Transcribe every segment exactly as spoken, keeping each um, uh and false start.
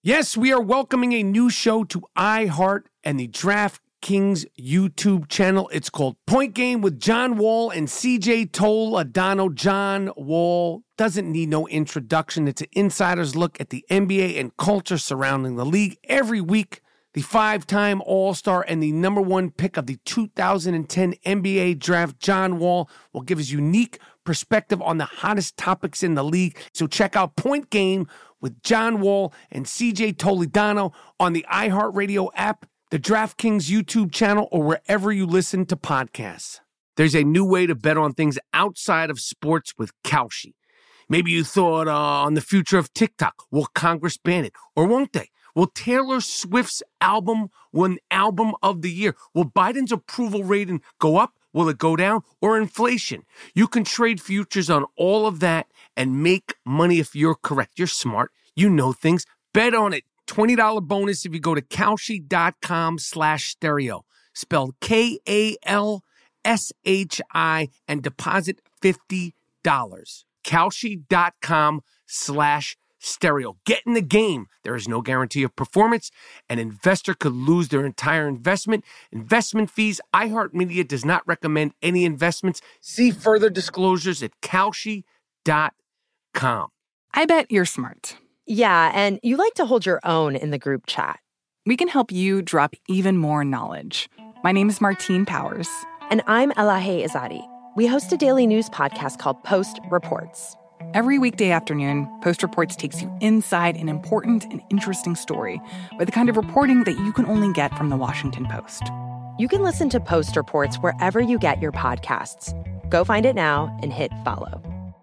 Yes, we are welcoming a new show to iHeart and the DraftKings YouTube channel. It's called Point Game with John Wall and C J Toledano. John Wall doesn't need no introduction. It's an insider's look at the N B A and culture surrounding the league. Every week, the five-time All-Star and the number one pick of the two thousand ten N B A draft, John Wall, will give his unique perspective on the hottest topics in the league. So check out Point Game with John Wall and C J Toledano on the iHeartRadio app, the DraftKings YouTube channel, or wherever you listen to podcasts. There's a new way to bet on things outside of sports with Kalshi. Maybe you thought uh, on the future of TikTok. Will Congress ban it? Or won't they? Will Taylor Swift's album win Album of the Year? Will Biden's approval rating go up? Will it go down? Or inflation? You can trade futures on all of that and make money if you're correct. You're smart. You know things. Bet on it. twenty dollars bonus if you go to Kalshi.com slash stereo. Spelled K A L S H I and deposit fifty dollars. Kalshi.com slash stereo. Get in the game. There is no guarantee of performance. An investor could lose their entire investment. Investment fees. iHeartMedia does not recommend any investments. See further disclosures at Kalshi dot com. I bet you're smart. Yeah, and you like to hold your own in the group chat. We can help you drop even more knowledge. My name is Martine Powers. And I'm Elahe Izadi. We host a daily news podcast called Post Reports. Every weekday afternoon, Post Reports takes you inside an important and interesting story with the kind of reporting that you can only get from the Washington Post. You can listen to Post Reports wherever you get your podcasts. Go find it now and hit follow.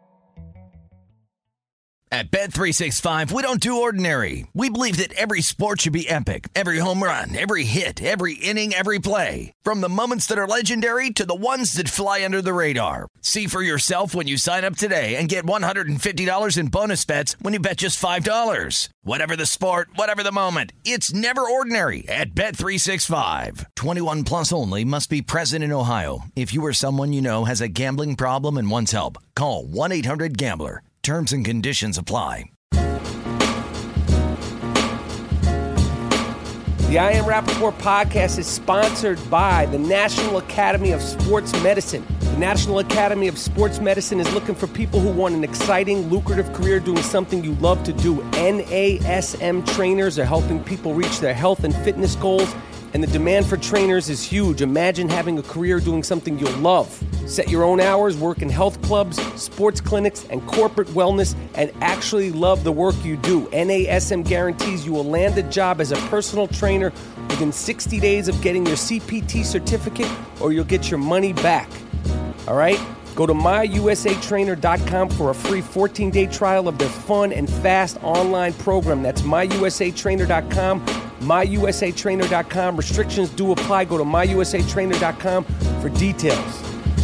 At Bet three sixty-five, we don't do ordinary. We believe that every sport should be epic. Every home run, every hit, every inning, every play. From the moments that are legendary to the ones that fly under the radar. See for yourself when you sign up today and get one hundred fifty dollars in bonus bets when you bet just five dollars. Whatever the sport, whatever the moment, it's never ordinary at Bet three sixty-five. twenty-one plus only. Must be present in Ohio. If you or someone you know has a gambling problem and wants help, call one eight hundred gambler. Terms and conditions apply. The I Am Rapaport podcast is sponsored by the National Academy of Sports Medicine. The National Academy of Sports Medicine is looking for people who want an exciting, lucrative career doing something you love to do. N A S M trainers are helping people reach their health and fitness goals, and the demand for trainers is huge. Imagine having a career doing something you'll love. Set your own hours, work in health clubs, sports clinics, and corporate wellness, and actually love the work you do. N A S M guarantees you will land a job as a personal trainer within sixty days of getting your C P T certificate, or you'll get your money back. All right? Go to my U S A trainer dot com for a free fourteen-day trial of their fun and fast online program. That's my U S A trainer dot com. my U S A trainer dot com. Restrictions do apply. Go to my U S A trainer dot com for details.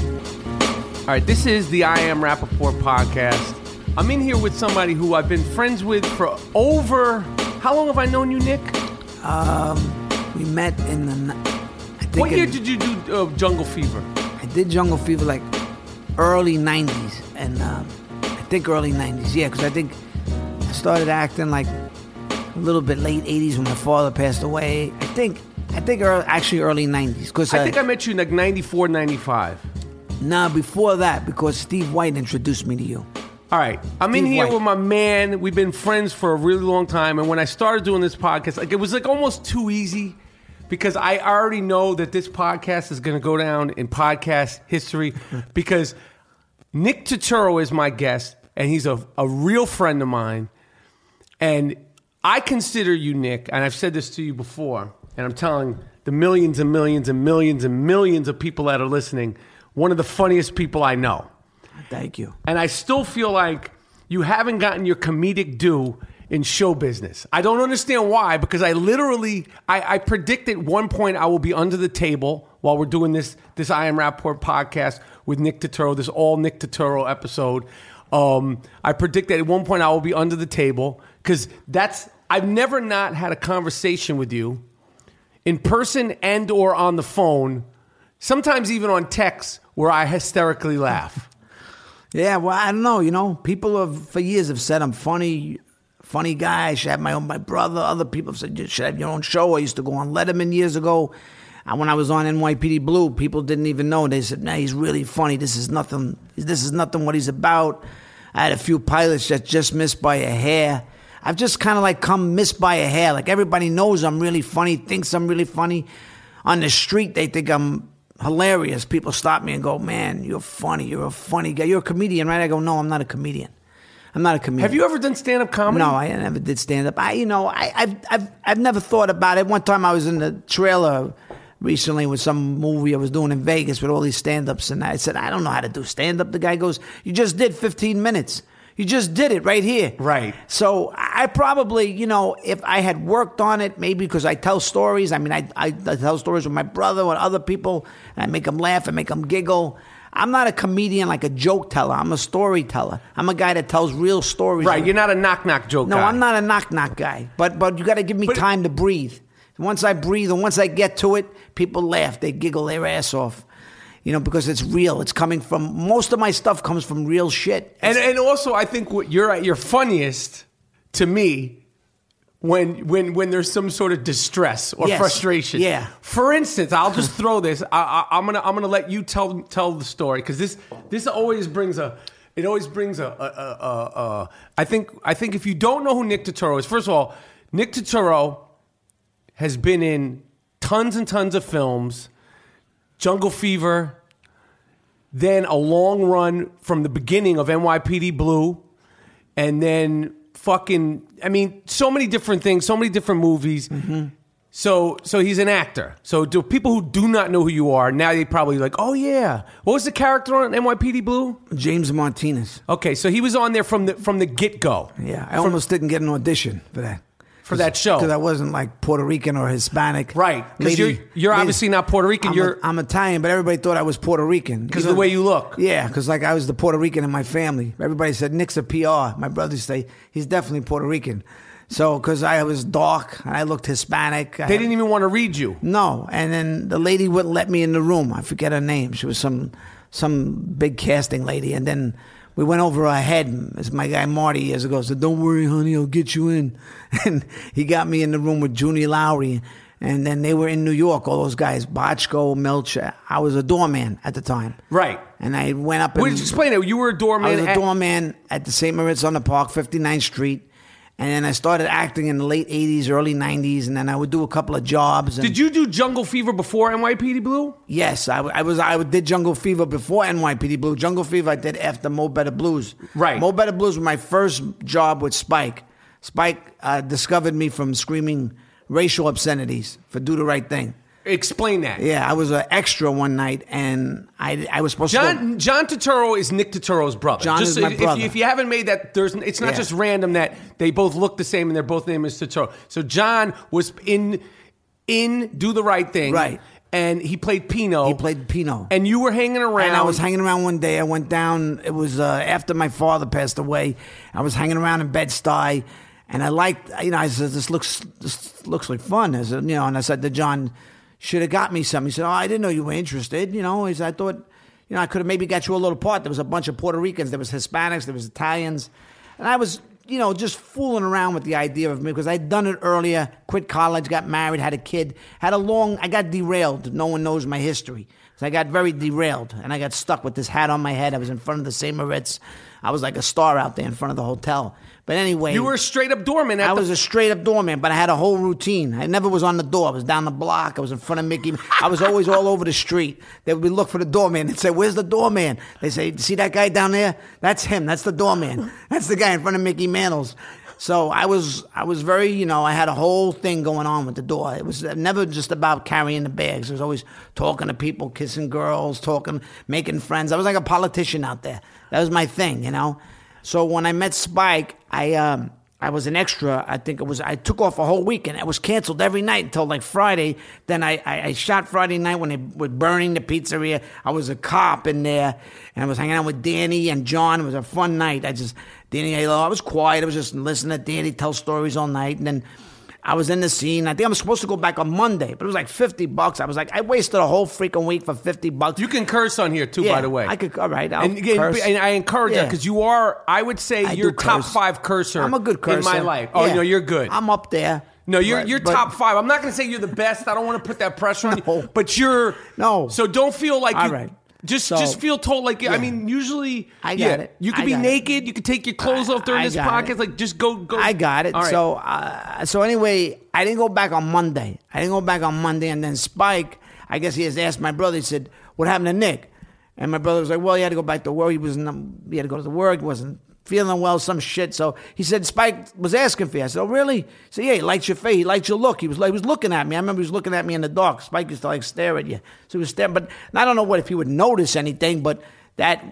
All right, this is the I Am Rapaport podcast. I'm in here with somebody who I've been friends with for over... How long have I known you, Nick? Um, we met in the... I think What year in, did you do uh, Jungle Fever? I did Jungle Fever like early nineties, and um, I think early nineties, yeah, because I think I started acting like a little bit late eighties when my father passed away. I think, I think early, actually early nineties. Cause I uh, think I met you in like ninety-four, ninety-five. Nah, before that, because Steve White introduced me to you. All right, I'm Steve in here White. with my man. We've been friends for a really long time, and when I started doing this podcast, like it was like almost too easy because I already know that this podcast is going to go down in podcast history because Nick Turturro is my guest, and he's a, a real friend of mine, and I consider you, Nick, and I've said this to you before, and I'm telling the millions and millions and millions and millions of people that are listening, one of the funniest people I know. Thank you. And I still feel like you haven't gotten your comedic due in show business. I don't understand why, because I literally, I, I predict at one point I will be under the table while we're doing this this I Am Rapaport podcast with Nick Turturro, this all Nick Turturro episode. Um, I predict that at one point I will be under the table, because that's, I've never not had a conversation with you in person and or on the phone, sometimes even on text, where I hysterically laugh. Yeah, well, I don't know. You know, people have for years have said I'm funny, funny guy. I should have my own, my brother. Other people said, you should have your own show. I used to go on Letterman years ago. And when I was on N Y P D Blue, people didn't even know. They said, nah, he's really funny. This is nothing. This is nothing what he's about. I had a few pilots that just missed by a hair. I've just kind of like come missed by a hair. Like everybody knows I'm really funny, thinks I'm really funny. On the street, they think I'm hilarious. People stop me and go, man, you're funny. You're a funny guy. You're a comedian, right? I go, no, I'm not a comedian. I'm not a comedian. Have you ever done stand-up comedy? No, I never did stand-up. I, you know, I, I've, I've, I've never thought about it. One time I was in the trailer recently with some movie I was doing in Vegas with all these stand-ups, and I said, I don't know how to do stand-up. The guy goes, you just did fifteen minutes. You just did it right here. Right. So I probably, you know, if I had worked on it, maybe because I tell stories. I mean, I, I, I tell stories with my brother, with other people, and I make them laugh and make them giggle. I'm not a comedian like a joke teller. I'm a storyteller. I'm a guy that tells real stories. Right, you're not a knock-knock joke no, guy. No, I'm not a knock-knock guy. But but you got to give me but time to breathe. Once I breathe and once I get to it, people laugh. They giggle their ass off. You know, because it's real. It's coming from, most of my stuff comes from real shit. And and also, I think what you're at your funniest to me when when when there's some sort of distress or yes. frustration. Yeah. For instance, I'll just throw this. I, I, I'm gonna I'm gonna let you tell tell the story because this this always brings a it always brings a, a, a, a, a I think I think if you don't know who Nick Turturro is, first of all, Nick Turturro has been in tons and tons of films. Jungle Fever, then a long run from the beginning of N Y P D Blue, and then fucking, I mean, so many different things, so many different movies. Mm-hmm. So so he's an actor. So do people who do not know who you are, now they probably like, oh yeah. What was the character on N Y P D Blue? James Martinez. Okay, so he was on there from the from the get-go. Yeah, I from, almost didn't get an audition for that. For that show. Because I wasn't like Puerto Rican or Hispanic. Right, because you're, you're lady, obviously not Puerto Rican. I'm, you're a, I'm Italian, but everybody thought I was Puerto Rican. Because of the way you look. Yeah, because like I was the Puerto Rican in my family. Everybody said, Nick's a P R. My brothers say, he's definitely Puerto Rican. So, because I was dark, and I looked Hispanic. They I didn't had, even want to read you. No, and then the lady wouldn't let me in the room. I forget her name. She was some some big casting lady, and then we went over our head. As my guy Marty years ago said, don't worry, honey, I'll get you in. And he got me in the room with Junie Lowry. And then they were in New York, all those guys, Bochco, Milch. I was a doorman at the time. Right. And I went up and... Wait, explain it. You were a doorman? I was a at- doorman at the Saint Moritz on the Park, fifty-ninth Street. And then I started acting in the late eighties, early nineties, and then I would do a couple of jobs. And did you do Jungle Fever before N Y P D Blue? Yes, I, I was. I did Jungle Fever before N Y P D Blue. Jungle Fever I did after Mo Better Blues. Right. Mo Better Blues was my first job with Spike. Spike uh, discovered me from screaming racial obscenities for Do the Right Thing. Explain that. Yeah, I was an extra one night, and I I was supposed John, to go. John Turturro is Nick Turturro's brother. John Just is so my if, brother. If you haven't made that, there's it's not Yeah. just random that they both look the same and they're both named as Turturro. So John was in in Do the Right Thing, Right. And he played Pino. He played Pino. And you were hanging around. And I was hanging around one day. I went down. It was uh, after my father passed away. I was hanging around in Bed-Stuy, and I liked. You know, I said, "This looks this looks like fun." I said, you know, and I said to John, "Should have got me some." He said, "Oh, I didn't know you were interested." You know, he said, "I thought, you know, I could have maybe got you a little part." There was a bunch of Puerto Ricans. There was Hispanics. There was Italians, and I was, you know, just fooling around with the idea of me because I'd done it earlier. Quit college, got married, had a kid, had a long. I got derailed. No one knows my history. So I got very derailed, and I got stuck with this hat on my head. I was in front of the Saint Moritz. I was like a star out there in front of the hotel. But anyway, You were a straight up doorman. At I the- was a straight up doorman, but I had a whole routine. I never was on the door. I was down the block. I was in front of Mickey. I was always all over the street. They would look for the doorman. They'd say, "Where's the doorman?" They say, "See that guy down there? That's him. That's the doorman. That's the guy in front of Mickey Mantle's." So I was, I was very, you know, I had a whole thing going on with the door. It was never just about carrying the bags. It was always talking to people, kissing girls, talking, making friends. I was like a politician out there. That was my thing, you know. So when I met Spike, I um, I was an extra. I think it was. I took off a whole weekend. I was canceled every night until like Friday. Then I, I, I shot Friday night when they were burning the pizzeria. I was a cop in there, and I was hanging out with Danny and John. It was a fun night. I just Danny, I was quiet. I was just listening to Danny tell stories all night, and then I was in the scene. I think I was supposed to go back on Monday, but it was like fifty bucks. I was like, I wasted a whole freaking week for fifty bucks. You can curse on here too, yeah, by the way. I could. All right, I'll and, curse. and I encourage yeah. that because you are. I would say I you're top curse. five cursor. I'm a good cursor in my life. Oh yeah. no, you're good. I'm up there. No, you're but, you're but, top five. I'm not going to say you're the best. I don't want to put that pressure on No. you. But you're No. So don't feel like All you, right. Just So, just feel told like yeah. I mean usually I got yeah, it. You could I be got naked. it. You could take your clothes off during I this got podcast. it. Like just go go. I got it. All right. So uh, so anyway, I didn't go back on Monday. I didn't go back on Monday, and then Spike, I guess he has asked my brother. He said, "What happened to Nick?" And my brother was like, "Well, he had to go back to work. He was he had to go to the work. He wasn't feeling well, some shit." So he said, Spike was asking for you. I said, "Oh, really?" He said, "Yeah, he likes your face. He likes your look." He was like, he was looking at me. I remember he was looking at me in the dark. Spike used to like stare at you. So he was staring, but I don't know what if he would notice anything, but that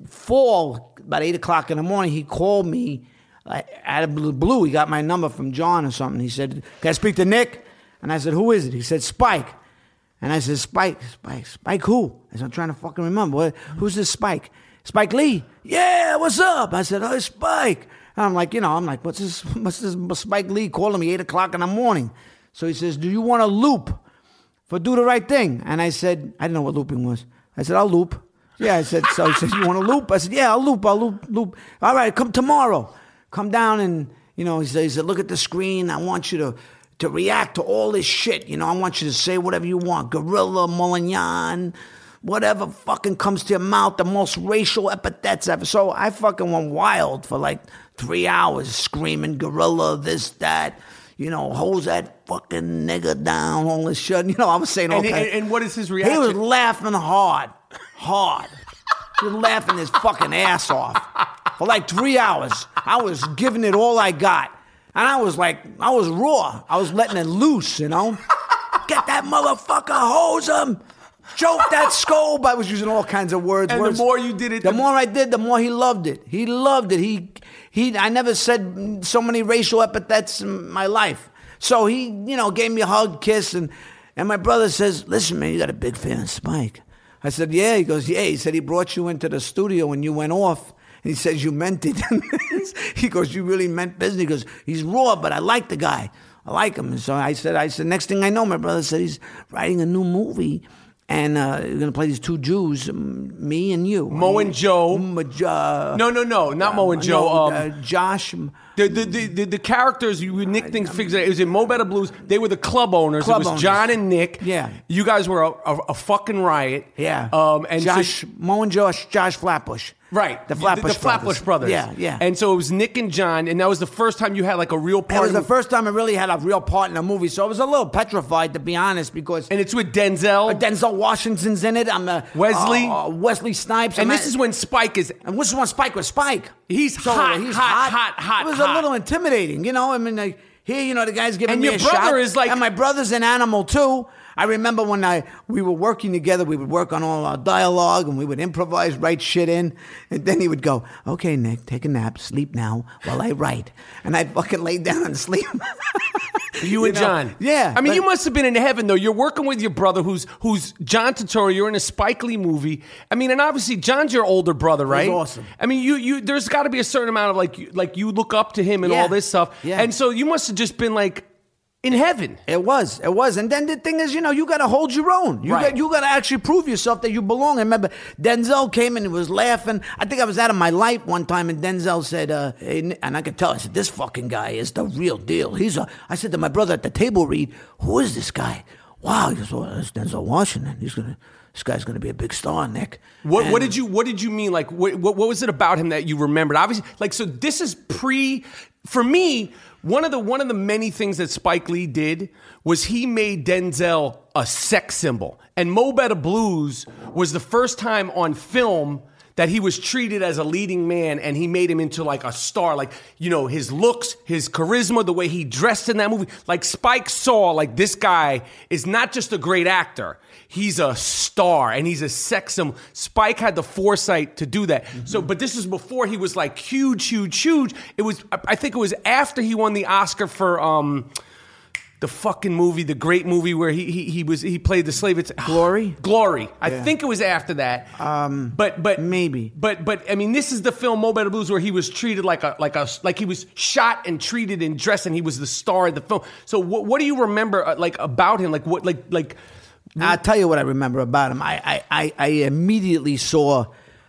fall, about eight o'clock in the morning, he called me uh, out of the blue. He got my number from John or something. He said, "Can I speak to Nick?" And I said, "Who is it?" He said, "Spike." And I said, Spike, Spike, Spike who? I said, I'm trying to fucking remember. What, who's this Spike? Spike Lee? Yeah, what's up? I said, oh, it's Spike. And I'm like, you know, I'm like, what's this, what's this Spike Lee calling me eight o'clock in the morning? So he says, do you want to loop for Do the Right Thing? And I said, I didn't know what looping was. I said, I'll loop. Yeah, I said, so he said, you want to loop? I said, yeah, I'll loop, I'll loop, loop. All right, come tomorrow. Come down and, you know, he said, he said look at the screen. I want you to, to react to all this shit. You know, I want you to say whatever you want. Gorilla, Molignan, whatever fucking comes to your mouth, the most racial epithets ever. So I fucking went wild for like three hours screaming gorilla, this, that, you know, hose that fucking nigga down, all this shit. You know, I was saying all and, kinds. and, and what is his reaction? He was laughing hard, hard. He was laughing his fucking ass off for like three hours. I was giving it all I got. And I was like, I was raw. I was letting it loose, you know? Get that motherfucker, hose him. Choke that scope. I was using all kinds of words. And words. the more you did it, the, the more I did, the more he loved it. He loved it. He, he. I never said so many racial epithets in my life. So he, you know, gave me a hug, kiss, and and my brother says, "Listen, man, you got a big fan of Spike." I said, "Yeah." He goes, "Yeah." He said he brought you into the studio when you went off. And he says, you meant it. He goes, you really meant business. He goes, he's raw, but I like the guy. I like him. And so I said, I said, next thing I know, my brother said he's writing a new movie. And uh, you're going to play these two Jews, um, me and you. Mo and Joe. Um, uh, no, no, no, not uh, Mo and Joe. No, um, uh, Josh. The the, the the the characters you Nick things figured out. It was in Mo Better Blues. They were the club owners. Club it was owners. John and Nick. Yeah. You guys were a, a, a fucking riot. Yeah. Um. And Josh, so, Mo and Josh, Josh Flatbush. right. The Flatbush the, the Flatbush brothers. Yeah, yeah. And so it was Nick and John, and that was the first time you had like a real part. It was in- the first time I really had a real part in a movie, so I was a little petrified, to be honest, because And it's with Denzel. uh, Denzel Washington's in it. I'm uh, Wesley. uh, Wesley Snipes. and I'm this at- is when Spike is. And this is when Spike was Spike. He's So, hot, uh, he's hot, hot, hot, It was hot. a little intimidating, you know. I mean, like, here, you know, the guy's giving And me your a brother shot. is like- and my brother's an animal too. I remember when I we were working together, we would work on all our dialogue and we would improvise, write shit in. And then he would go, okay, Nick, take a nap, sleep now while I write. And I'd fucking lay down and sleep. You and know? John. Yeah. I mean, but- you must have been in heaven, though. You're working with your brother, who's who's John Turturro. You're in a Spike Lee movie. I mean, and obviously, John's your older brother, right? awesome. I mean, you you there's got to be a certain amount of like, you- like you look up to him and Yeah. all this stuff. Yeah. And so you must have just been like in heaven. It was, it was, and then the thing is, you know, you got to hold your own. You Right. got, you got to actually prove yourself that you belong. I remember Denzel came in and was laughing. I think I was out of my life one time, and Denzel said, uh, hey, Nick- and I could tell. I said, this fucking guy is the real deal. He's a. I said to my brother at the table, Reed, who is this guy? Wow, he goes, oh, that's Denzel Washington. He's gonna. This guy's gonna be a big star, Nick. What And- what did you what did you mean? Like what, what what was it about him that you remembered? Obviously, like so this is pre for me, one of the one of the many things that Spike Lee did was he made Denzel a sex symbol. And Mo Better Blues was the first time on film that he was treated as a leading man, and he made him into like a star. Like, you know, his looks, his charisma, the way he dressed in that movie. Like Spike saw, like, this guy is not just a great actor. He's a star, and he's a sex symbol. Spike had the foresight to do that. Mm-hmm. So, but this was before he was like huge, huge, huge. It was, I think it was after he won the Oscar for, um, the fucking movie, the great movie where he he, he was he played the slave. It's Glory. Glory. I Yeah. think it was after that. Um, but but maybe. But but I mean, this is the film Mo Better Blues where he was treated like a like a like he was shot and treated and dressed, and he was the star of the film. So what what do you remember uh, like about him? Like what like like. I'll tell you what I remember about him. I I I, I immediately saw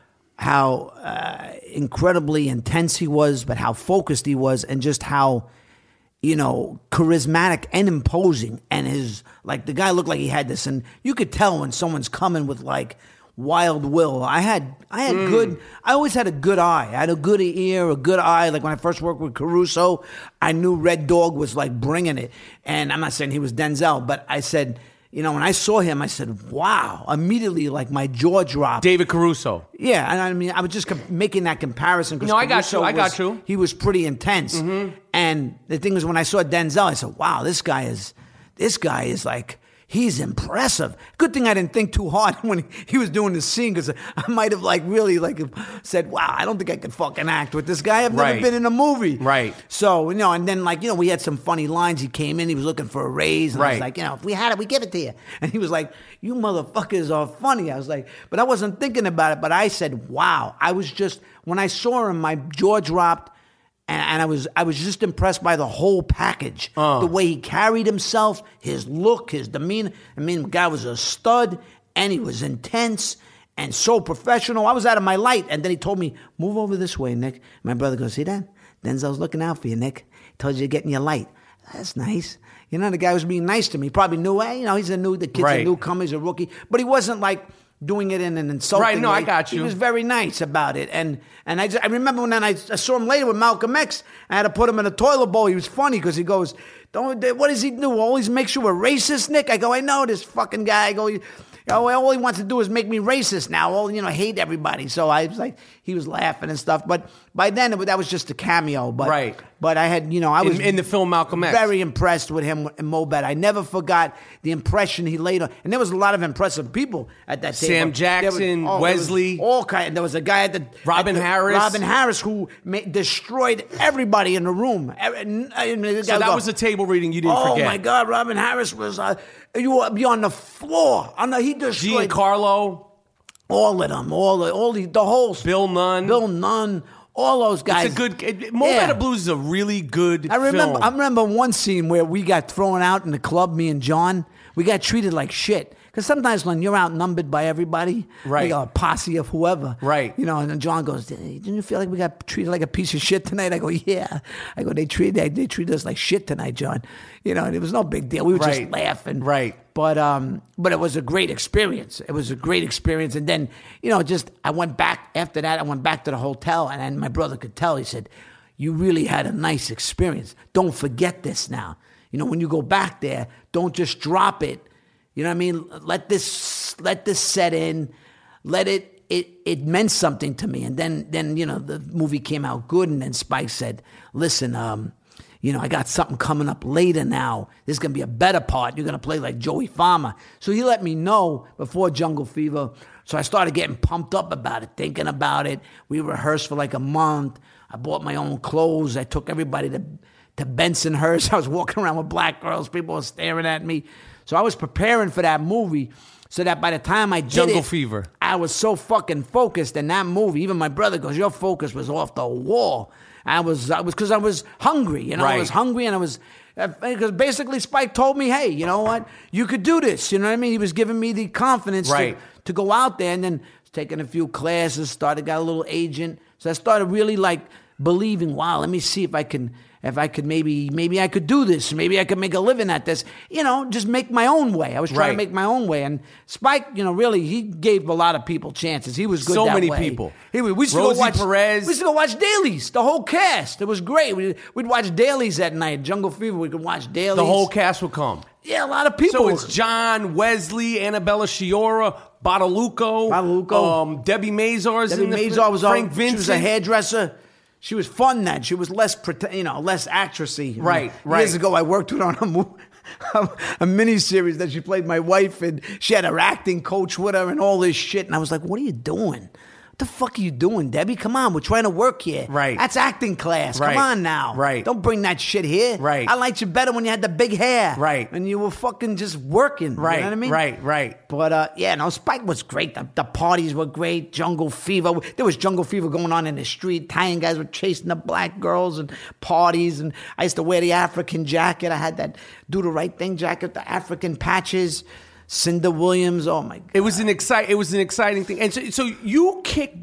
how uh, incredibly intense he was, but how focused he was, and just how, you know, charismatic and imposing. And his, like, the guy looked like he had this, and you could tell when someone's coming with, like, wild will. I had, I had mm. good, I always had a good eye. I had a good ear, a good eye. Like, when I first worked with Caruso, I knew Red Dog was, like, bringing it. And I'm not saying he was Denzel, but I said, you know, when I saw him, I said, wow. Immediately, like, my jaw dropped. David Caruso. Yeah, and I mean, I was just com- making that comparison. No, I got you. I got was, you. He was pretty intense. Mm-hmm. And the thing is, when I saw Denzel, I said, wow, this guy is, this guy is like, he's impressive. Good thing I didn't think too hard when he, he was doing the scene, because I might have like really like said, wow, I don't think I could fucking act with this guy. I've never right. been in a movie. Right. So, you know, and then like, you know, we had some funny lines. He came in, he was looking for a raise. And right. I was like, you know, if we had it, we give it to you. And he was like, you motherfuckers are funny. I was like, but I wasn't thinking about it. But I said, wow. I was just, when I saw him, my jaw dropped. And I was I was just impressed by the whole package. Uh. The way he carried himself, his look, his demeanor. I mean, the guy was a stud, and he was intense and so professional. I was out of my light. And then he told me, move over this way, Nick. My brother goes, see that? Denzel's looking out for you, Nick. He told you to get in your light. That's nice. You know, the guy was being nice to me. He probably knew, hey, you know, he's a new, the kid's right. a newcomer, he's a rookie. But he wasn't like doing it in an insulting right, no, way. I got you. He was very nice about it. And and I, just, I remember when I, I saw him later with Malcolm X, I had to put him in a toilet bowl. He was funny because he goes, "Don't. What does he do? Always makes you a racist, Nick?" I go, "I know this fucking guy." I go, you know, all he wants to do is make me racist now. All, you know, hate everybody. So I was like, he was laughing and stuff. But by then, it, that was just a cameo. But, right. But I had, you know, I was in, in the film Malcolm X. Very impressed with him and Mo Better. I never forgot the impression he laid on. And there was a lot of impressive people at that table. Sam Jackson, was, oh, Wesley, all kind. There was a guy at the Robin at the, Harris. Robin Harris who ma- destroyed everybody in the room. So that was a table reading you didn't oh forget. Oh my God, Robin Harris was uh, you were be on the floor. On the, he destroyed Giancarlo, all of them, all the all the, the whole Bill Nunn, Bill Nunn. All those guys. It's a good. It, Mo Better Blues is a really good. I remember. Film. I remember one scene where we got thrown out in the club. Me and John. We got treated like shit. Because sometimes when you're outnumbered by everybody, right, you got a posse of whoever, right? You know, and then John goes, "Didn't you feel like we got treated like a piece of shit tonight?" I go, "Yeah." I go, "They treated they, they treated us like shit tonight, John." You know, and it was no big deal. We were right. just laughing, right? But um, but it was a great experience. It was a great experience. And then, you know, just I went back after that. I went back to the hotel, and then my brother could tell. He said, "You really had a nice experience. Don't forget this now. You know, when you go back there, don't just drop it. You know what I mean? Let this let this set in. Let it it it meant something to me." And then then you know the movie came out good, and then Spike said, "Listen, um, you know I got something coming up later now. There's gonna be a better part. You're gonna play like Joey Farmer." So he let me know before Jungle Fever. So I started getting pumped up about it, thinking about it. We rehearsed for like a month. I bought my own clothes. I took everybody to to Bensonhurst. I was walking around with black girls. People were staring at me. So I was preparing for that movie so that by the time I did Jungle it, Fever. I was so fucking focused in that movie. Even my brother goes, "Your focus was off the wall." I was, I was, because I was hungry. You know, right. I was hungry, and I was, because basically Spike told me, "Hey, you know what? You could do this." You know what I mean? He was giving me the confidence right. to, to go out there, and then taking a few classes. Started got a little agent, so I started really like believing. Wow, let me see if I can. If I could maybe, maybe I could do this. Maybe I could make a living at this. You know, just make my own way. I was trying right. to make my own way. And Spike, you know, really, he gave a lot of people chances. He was good so that many way. people. He, we used to Rosie go watch, Perez. We used to go watch dailies, the whole cast. It was great. We, we'd watch dailies at night. Jungle Fever, we could watch dailies. The whole cast would come. Yeah, a lot of people. So it's John, Wesley, Annabella Sciorra, Bottalucco, Bottalucco. Um, Debbie Mazars. Debbie in the Mazar was Frank all, Vincent. She was a hairdresser. She was fun then. She was less, you know, less actressy. Right, right. Years ago, I worked with her on a movie, a miniseries that she played my wife, and she had her acting coach with her and all this shit. And I was like, "What are you doing? What the fuck are you doing, Debbie? Come on, we're trying to work here. Right. That's acting class. Right. Come on now. Right. Don't bring that shit here. Right. I liked you better when you had the big hair. Right. And you were fucking just working. Right. You know what I mean? Right, right. But, uh, yeah, no, Spike was great. The, the parties were great. Jungle Fever. There was Jungle Fever going on in the street. Italian guys were chasing the black girls and parties. And I used to wear the African jacket. I had that Do the Right Thing jacket, the African patches. Cinda Williams. Oh, my God. It was an excite. It was an exciting thing. And so, so you kicked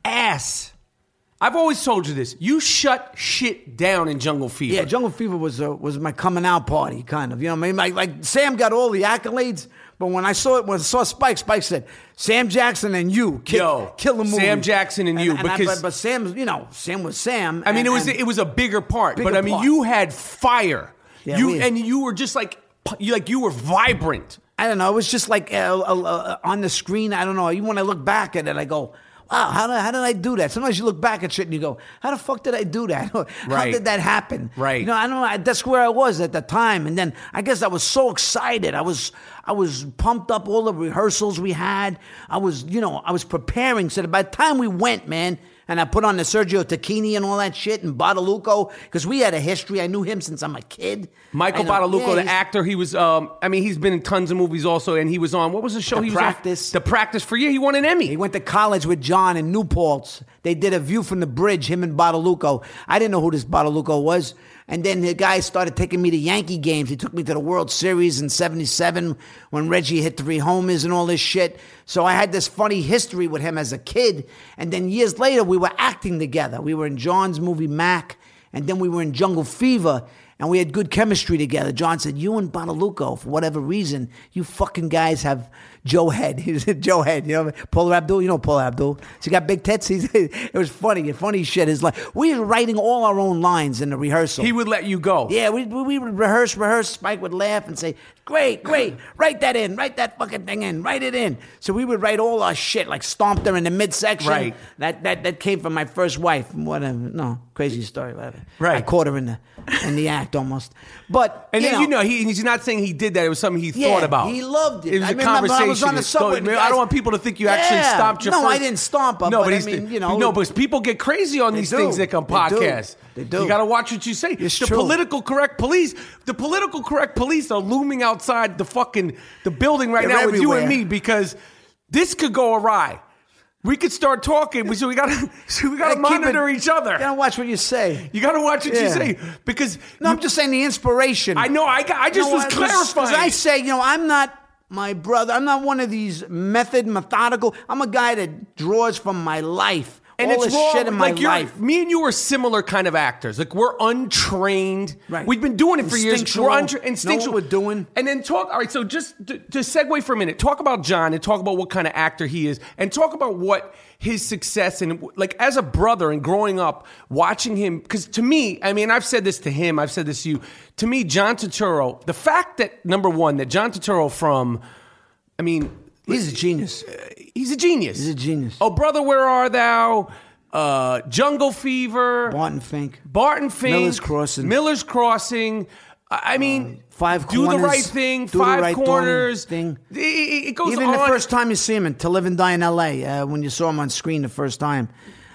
ass. I've always told you this. You shut shit down in Jungle Fever. Yeah, Jungle Fever was uh, was my coming out party, kind of. You know what I mean? Like, like Sam got all the accolades, but when I saw it, when I saw Spike, Spike said, Sam Jackson and you kill, Yo, kill the movie. Sam Jackson and you. And, and because I, but, but Sam, you know, Sam was Sam. I mean, and, it was and, it was a bigger part. bigger but I mean, part. you had fire. Yeah, you we- and you were just like you like you were vibrant. I don't know. It was just like uh, uh, uh, on the screen. I don't know. Even when I look back at it, I go, wow, how did, how did I do that? Sometimes you look back at shit and you go, how the fuck did I do that? How Right. did that happen? Right. You know, I don't know. I- That's where I was at the time. And then I guess I was so excited. I was I was pumped up, all the rehearsals we had. I was, you know, I was preparing. So that by the time we went, man, and I put on the Sergio Tacchini and all that shit and Badalucco, because we had a history. I knew him since I'm a kid. Michael And, uh, Badalucco, yeah, the he's- actor, he was. Um, I mean, he's been in tons of movies also, and he was on. What was the show? The he was Practice. On? The Practice for you. He won an Emmy. He went to college with John in New Paltz. They did A View from the Bridge, him and Badalucco. I didn't know who this Badalucco was. And then the guy started taking me to Yankee games. He took me to the World Series in seventy-seven when Reggie hit three homers and all this shit. So I had this funny history with him as a kid. And then years later, we were acting together. We were in John's movie Mac, and then we were in Jungle Fever. And we had good chemistry together. John said, you and Badalucco, for whatever reason, you fucking guys have Joe Head. He said, Joe Head, you know, Paula Abdul, you know Paula Abdul. She got big tits. He's, it was funny. Funny shit. Is like, we were writing all our own lines in the rehearsal. He would let you go. Yeah, we, we would rehearse, rehearse. Spike would laugh and say, great, great. Write that in. Write that fucking thing in. Write it in. So we would write all our shit, like stomped her in the midsection. Right. That that that came from my first wife. Whatever. No, crazy story. Whatever. Right. I caught her in the in the act almost. But, And you then, know, you know, he, he's not saying he did that. It was something he yeah, thought about. he loved it. It was I a remember conversation. I was on the subway. Don't- the I guys- don't want people to think you actually Yeah. stomped your No, first. I didn't stomp her, No, but I he's- mean, you know- No, because people get crazy on They these do. things that come They do. podcasts. They do. You got to watch what you say. It's the true. political correct police, the political correct police are looming outside the fucking the building right They're now with you everywhere. and me because this could go awry. We could start talking, so we got to so we got to Gotta keep monitor it- each other. You gotta watch what you say. You got to watch what you Yeah. say because No, you- I'm just saying the inspiration. I know. I got, I just No, was I- clarifying. I say, you know, I'm not my brother. I'm not one of these method, methodical. I'm a guy that draws from my life. And all it's this wrong. shit in my like you're, life. me and you are similar kind of actors. Like we're untrained. Right. We've been doing it for years. Instinctual. We're untra- Know instinctual. what we're doing. And then talk. All right. So just to, to segue for a minute, talk about John and talk about what kind of actor he is, and talk about what his success and like as a brother and growing up watching him. Because to me, I mean, I've said this to him. I've said this to you. To me, John Turturro. The fact that number one, that John Turturro from, I mean. He's a genius. He's a genius. He's a genius. Oh, brother, where are thou? Uh, Jungle Fever. Barton Fink. Barton Fink. Miller's Crossing. Miller's Crossing. I I mean, Five do Corners. the right thing. Do the Five Right corners. Thing. It, it- it goes Even on. the first time you see him in To Live and Die in L A, uh, when you saw him on screen the first time.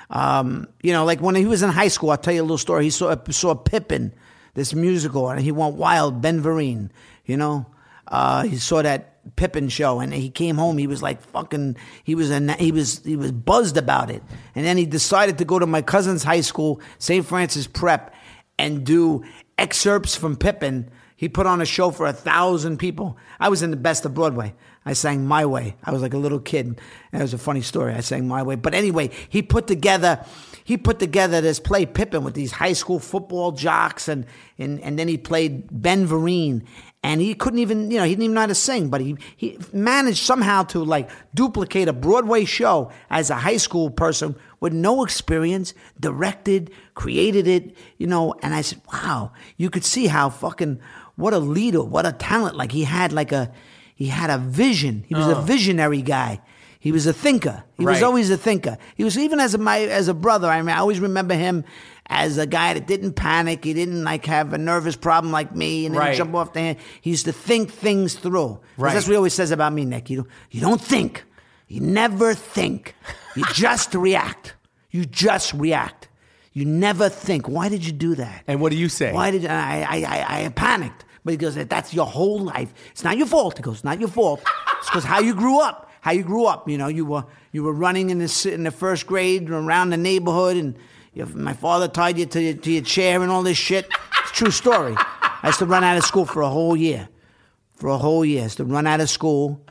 Um, you know, like when he was in high school, I'll tell you a little story. He saw, saw Pippin, this musical, and he went wild, Ben Vereen, you know. Uh, he saw that Pippin show, and he came home. He was like fucking. He was a, he was he was buzzed about it, and then he decided to go to my cousin's high school, Saint Francis Prep, and do excerpts from Pippin. He put on a show for a thousand people. I was in the Best of Broadway. I sang My Way. I was like a little kid. And it was a funny story. I sang My Way. But anyway, he put together he put together this play Pippin with these high school football jocks, and and, and then he played Ben Vereen. And he couldn't even, you know, he didn't even know how to sing, but he, he managed somehow to like duplicate a Broadway show as a high school person with no experience, directed, created it, you know. And I said, wow, you could see how fucking, what a leader, what a talent. Like he had like a, he had a vision. He was Oh. a visionary guy. He was a thinker. He was Right. always a thinker. He was, even as a, my, as a brother, I mean, I always remember him as a guy that didn't panic. He didn't like have a nervous problem like me and then Right. jump off the hand. He used to think things through. 'Cause Right. That's what he always says about me, Nick. You don't, you don't think. You never think. You just react. You just react. You never think. Why did you do that? And what do you say? Why did I? I I, I panicked. But he goes, that's your whole life. It's not your fault. He goes, it's not your fault. It's because how you grew up. How you grew up. You know, you were you were running in the in the first grade around the neighborhood, and you, my father tied you to your, to your chair and all this shit. It's a true story. I used to run out of school for a whole year. For a whole year. I used to run out of school.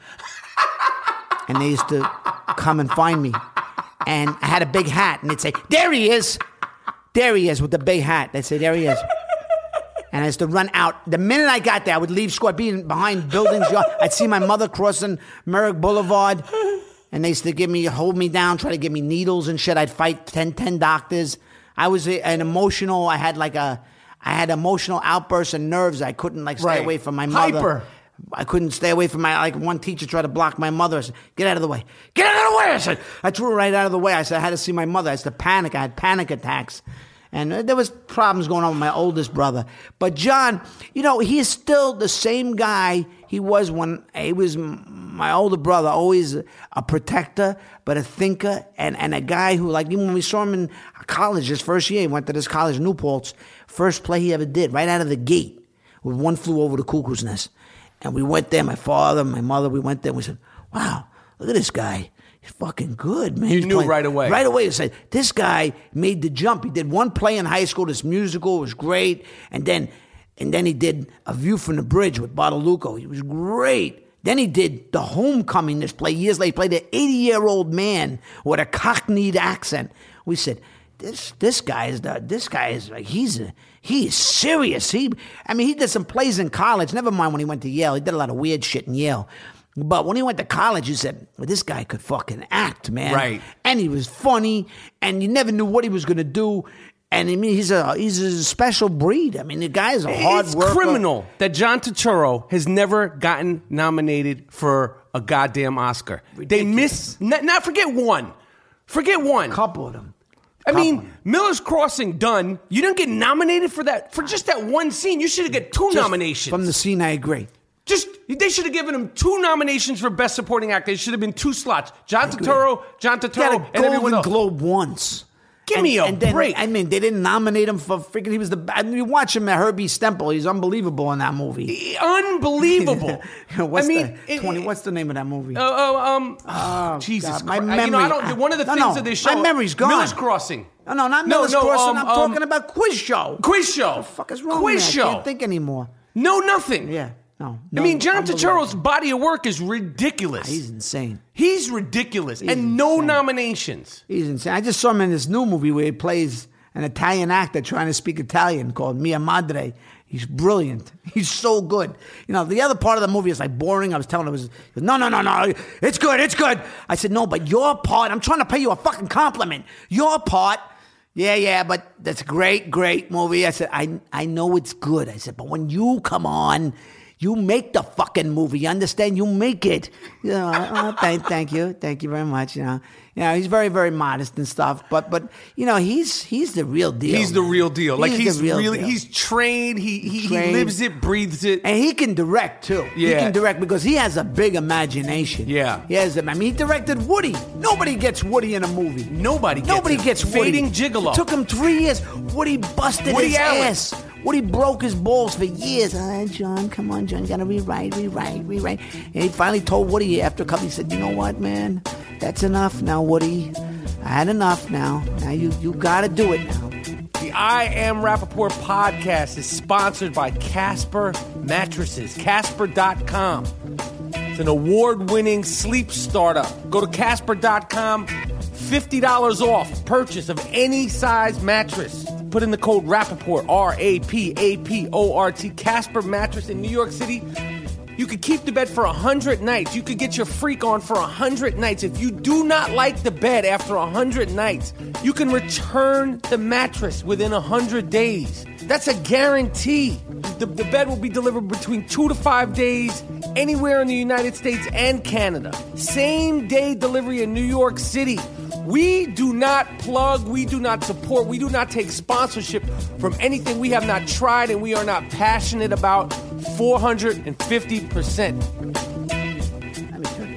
And they used to come and find me. And I had a big hat. And they'd say, there he is. There he is with the big hat. They'd say, there he is. And I used to run out. The minute I got there, I would leave school. I'd be in, behind buildings. I'd see my mother crossing Merrick Boulevard. And they used to give me, hold me down, try to give me needles and shit. I'd fight ten, ten doctors. I was a, an emotional, I had like a, I had emotional outbursts and nerves. I couldn't like stay right. away from my mother. Hyper. I couldn't stay away from my, like one teacher tried to block my mother. I said, get out of the way. Get out of the way. I said, I threw her right out of the way. I said, I had to see my mother. I used to panic. I had panic attacks. And there was problems going on with my oldest brother. But John, you know, he is still the same guy he was when he was my older brother, always a protector, but a thinker, and, and a guy who, like, even when we saw him in college, his first year, he went to this college, New Paltz, first play he ever did, right out of the gate, with One Flew Over the Cuckoo's Nest. And we went there, my father, my mother, we went there, and we said, wow, look at this guy. He's fucking good, man. You He's knew playing. right away. Right away. He said, this guy made the jump. He did one play in high school, this musical, it was great. And then and then he did A View from the Bridge with Bartolucco. He was great. Then he did The Homecoming, this play. Years later, he played an eighty-year-old man with a Cockneyed accent. We said, this this guy is the this guy is like he's a, he is serious. He I mean, he did some plays in college. Never mind when he went to Yale. He did a lot of weird shit in Yale. But when he went to college, you said, well, this guy could fucking act, man. Right. And he was funny, and you never knew what he was going to do. And I mean, he's a he's a special breed. I mean, the guy's a hard it's worker. It's criminal that John Turturro has never gotten nominated for a goddamn Oscar. Ridiculous. They miss, not, not forget one. Forget one. A couple of them. I Couple mean, of them. Miller's Crossing done. You didn't get nominated for that, for just that one scene. You should have got two Just nominations. From the scene, I agree. Just, they should have given him two nominations for Best Supporting Actor. It should have been two slots. John Turturro, John He got Turturro, a and everyone Golden else. Globe once. Give and, me a and then, break. I mean, they didn't nominate him for freaking. He was the. I mean, you watch him at Herbie Stemple. He's unbelievable in that movie. Unbelievable. what's I mean, the it, twenty? What's the name of that movie? Oh, oh, um, Oh, Jesus God, my Christ. memory. You know, I don't, one of the no, things no, of this show. my memory's gone. Miller's Crossing. No, no, not No, Miller's no, Crossing. um, I'm um, talking about Quiz Show. Quiz Show. What the fuck is wrong Quiz with me? Show. I can't think anymore. No, nothing. Yeah, no. I no mean, John unbelievable. Turturro's body of work is ridiculous. He's insane. He's ridiculous. He's and no insane. nominations. He's insane. I just saw him in this new movie where he plays an Italian actor trying to speak Italian called Mia Madre. He's brilliant. He's so good. You know, the other part of the movie is like boring. I was telling him, it was, he goes, no, no, no, no, it's good, it's good. I said, no, but your part, I'm trying to pay you a fucking compliment. Your part, yeah, yeah, but that's a great, great movie. I said, I, I know it's good. I said, but when you come on, you make the fucking movie. You understand? You make it. You know, oh, thank, thank you, thank you very much. You know, you know, he's very, very modest and stuff. But, but you know, he's he's the real deal. He's the man. real deal. Like he's, the real really, deal. he's trained. He he, Trained. he lives it, breathes it. And he can direct too. He Yeah. can direct because he has a big imagination. Yeah. He has. I mean, he directed Woody. Nobody gets Woody in a movie. Nobody gets Nobody it. gets Woody. Fading Gigolo. It took him three years. Woody busted Woody his Allen. ass. Woody broke his balls for years. Ah, John, come on, John, you gotta rewrite, rewrite, rewrite. And he finally told Woody after a couple. He said, "You know what, man? That's enough now, Woody. I had enough now. Now you you gotta do it now." The I Am Rappaport podcast is sponsored by Casper Mattresses, Casper dot com. It's an award-winning sleep startup. Go to Casper dot com, fifty dollars off purchase of any size mattress. Put in the code Rappaport, R A P A P O R T, Casper Mattress in New York City. You could keep the bed for one hundred nights. You could get your freak on for one hundred nights. If you do not like the bed after one hundred nights, you can return the mattress within one hundred days. That's a guarantee. The, the bed will be delivered between two to five days anywhere in the United States and Canada. Same day delivery in New York City. We do not plug, we do not support, we do not take sponsorship from anything we have not tried and we are not passionate about four hundred fifty percent. Let me turn this stupid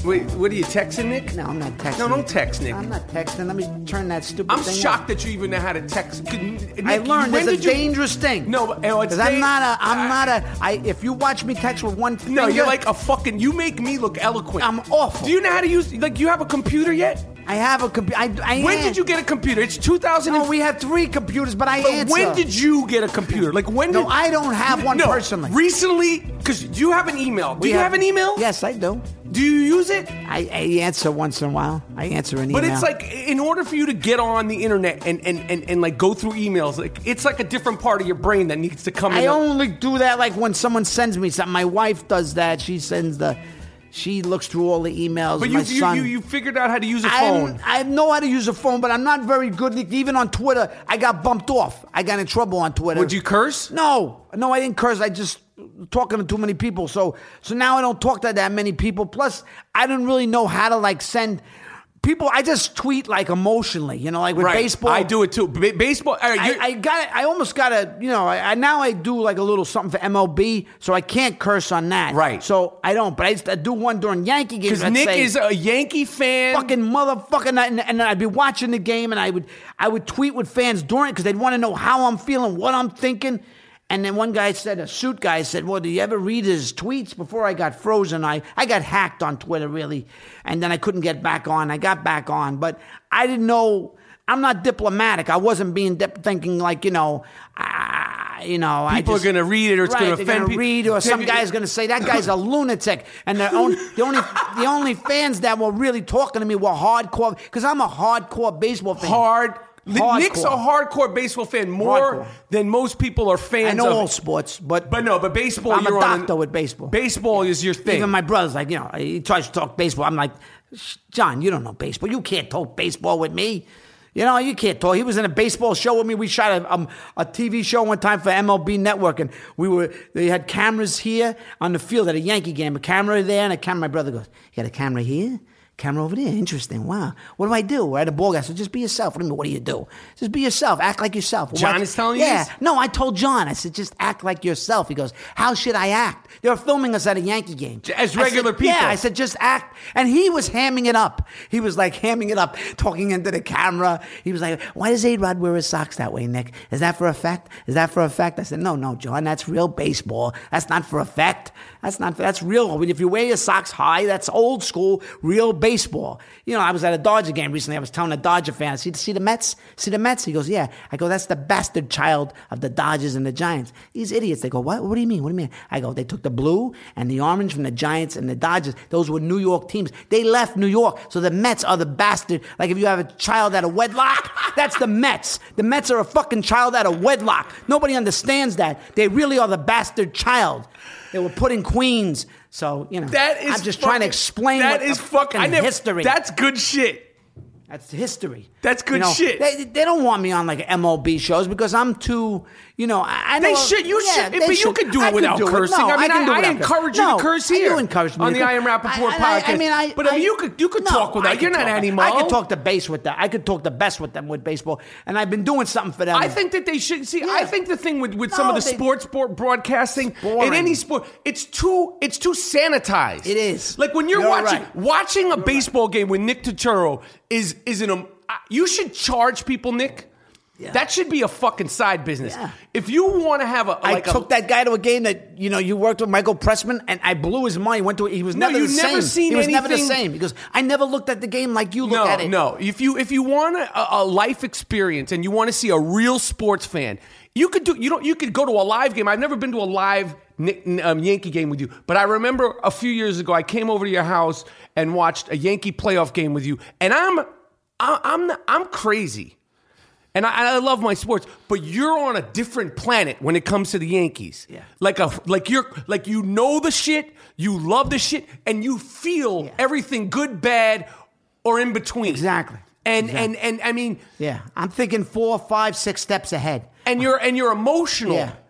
Wait, what are you texting, Nick? No, I'm not texting. No, don't text, Nick. I'm not texting. Let me turn that stupid I'm thing shocked off. that you even know how to text. Nick, I learned when it's a did you- dangerous thing. No, but oh, it's Because I'm da- not a, I'm not a, I, if you watch me text with one finger. No, you're like a fucking. You make me look eloquent. I'm awful. Do you know how to use? Like, you have a computer yet? I have a computer. I, I When am- did you get a computer? It's two thousand. No, we have three computers, but I But answer. when did you get a computer? Like when? No, did, I don't have one no, personally. Recently, because you have an email. Do We you have, an email? Yes, I do. Do you use it? I, I answer once in a while. I answer an email. But it's like, in order for you to get on the internet and, and, and, and like go through emails, like it's like a different part of your brain that needs to come in. I only do that like when someone sends me something. My wife does that. She sends the, she looks through all the emails. But My you, you, son, you you figured out how to use a I'm- phone. I know how to use a phone, but I'm not very good. Even on Twitter, I got bumped off. I got in trouble on Twitter. Would you curse? No, no, I didn't curse. I just talking to too many people. So, so now I don't talk to that many people. Plus, I don't really know how to like send people. I just tweet like emotionally, you know, like with Right. baseball. I do it too. Ba- baseball. all right, I, you're- I got. I almost got to. You know. I, I now I do like a little something for M L B, so I can't curse on that. Right. So I don't. But I used to do one during Yankee games. Because I'd Nick say, is a Yankee fan. fucking motherfucking, and, and I'd be watching the game, and I would I would tweet with fans during it because they'd want to know how I'm feeling, what I'm thinking. And then one guy said, a suit guy said, well, do you ever read his tweets? Before I got frozen, I, I got hacked on Twitter, really. And then I couldn't get back on. I got back on. But I didn't know, I'm not diplomatic. I wasn't being dip, thinking like, you know, ah, you know. I People just, are gonna read it or it's right, gonna they're offend gonna people. read, or some Maybe- guy's going to say, that guy's a lunatic. And the only, the only, the only fans that were really talking to me were hardcore, because I'm a hardcore baseball fan. Hard. Hardcore. Nick's a hardcore baseball fan more Hardcore. than most people are fans I know of. all sports, but But no, but baseball. I'm a you're on doctor an- with baseball. Baseball is your thing. Even my brother's like, you know, he tries to talk baseball. I'm like, John, you don't know baseball. You can't talk baseball with me. You know, you can't talk. He was in a baseball show with me. We shot a, um, a T V show one time for M L B Network, and we were they had cameras here on the field at a Yankee game. A camera there and a camera. My brother goes, you got a camera here? Camera over there. Interesting. Wow. What do I do? We're at a ball game. I said, just be yourself. What do you mean, what do you do? Just be yourself. Act like yourself. John What- is telling you Yeah. this? No, I told John. I said, just act like yourself. He goes, how should I act? They were filming us at a Yankee game. As I regular said, people. Yeah. I said, just act. And he was hamming it up. He was like hamming it up, talking into the camera. He was like, why does A-Rod wear his socks that way, Nick? Is that for effect? Is that for effect? I said, no, no, John, that's real baseball. That's not for effect. That's not, that's real. If you wear your socks high, that's old school, real baseball. You know, I was at a Dodger game recently. I was telling a Dodger fan, see, see the Mets? See the Mets? He goes, yeah. I go, that's the bastard child of the Dodgers and the Giants. These idiots. They go, what? What do you mean? What do you mean? I go, they took the blue and the orange from the Giants and the Dodgers. Those were New York teams. They left New York. So the Mets are the bastard. Like if you have a child out of wedlock, that's the Mets. The Mets are a fucking child out of wedlock. Nobody understands that. They really are the bastard child. They were put in Queens. So, you know, That is I'm just fucking, trying to explain that what is the fucking fucking I never, history. That's good shit. That's history. That's good You know, shit. They, they don't want me on like M L B shows because I'm too, you know, I, I know. They should. You yeah, should. they But you should. could do I it could without do it. cursing. No, I mean, can do I- it I without encourage you cursing. to curse No, here You encourage me on to the curse. I Am Rappaport I- I- podcast. I mean, I. But, I mean, you could- you could talk with that. I You're could not talk- Annie I Mo. could talk the base with that. I could talk the best with them with baseball, and I've been doing something for them. I think that they should see. Yeah. I think the thing with, with some No, of the they- sports sport broadcasting boring. in any sport, it's too it's too sanitized. It is. Like when you're, You're watching right. watching a baseball game with Nick Turturro is is an um, you should charge people, Nick. Yeah. That should be a fucking side business. Yeah. If you want to have a, I like took a, that guy to a game that you know you worked with Michael Pressman, and I blew his mind. He went to he was No, never you've the never same. seen he was never the anything- same because I never looked at the game like you look no, at it. no. If you if you want a, a life experience and you want to see a real sports fan, you could do. You don't. You could go to a live game. I've never been to a live um, Yankee game with you, but I remember a few years ago I came over to your house and watched a Yankee playoff game with you, and I'm I- I'm I'm crazy. And I, I love my sports, but you're on a different planet when it comes to the Yankees. Yeah. Like a like you're like you know the shit, you love the shit, and you feel Yeah. everything good, bad, or in between. Exactly. And Exactly. and and I mean, Yeah, I'm thinking four, five, six steps ahead. and you're and you're emotional. Yeah.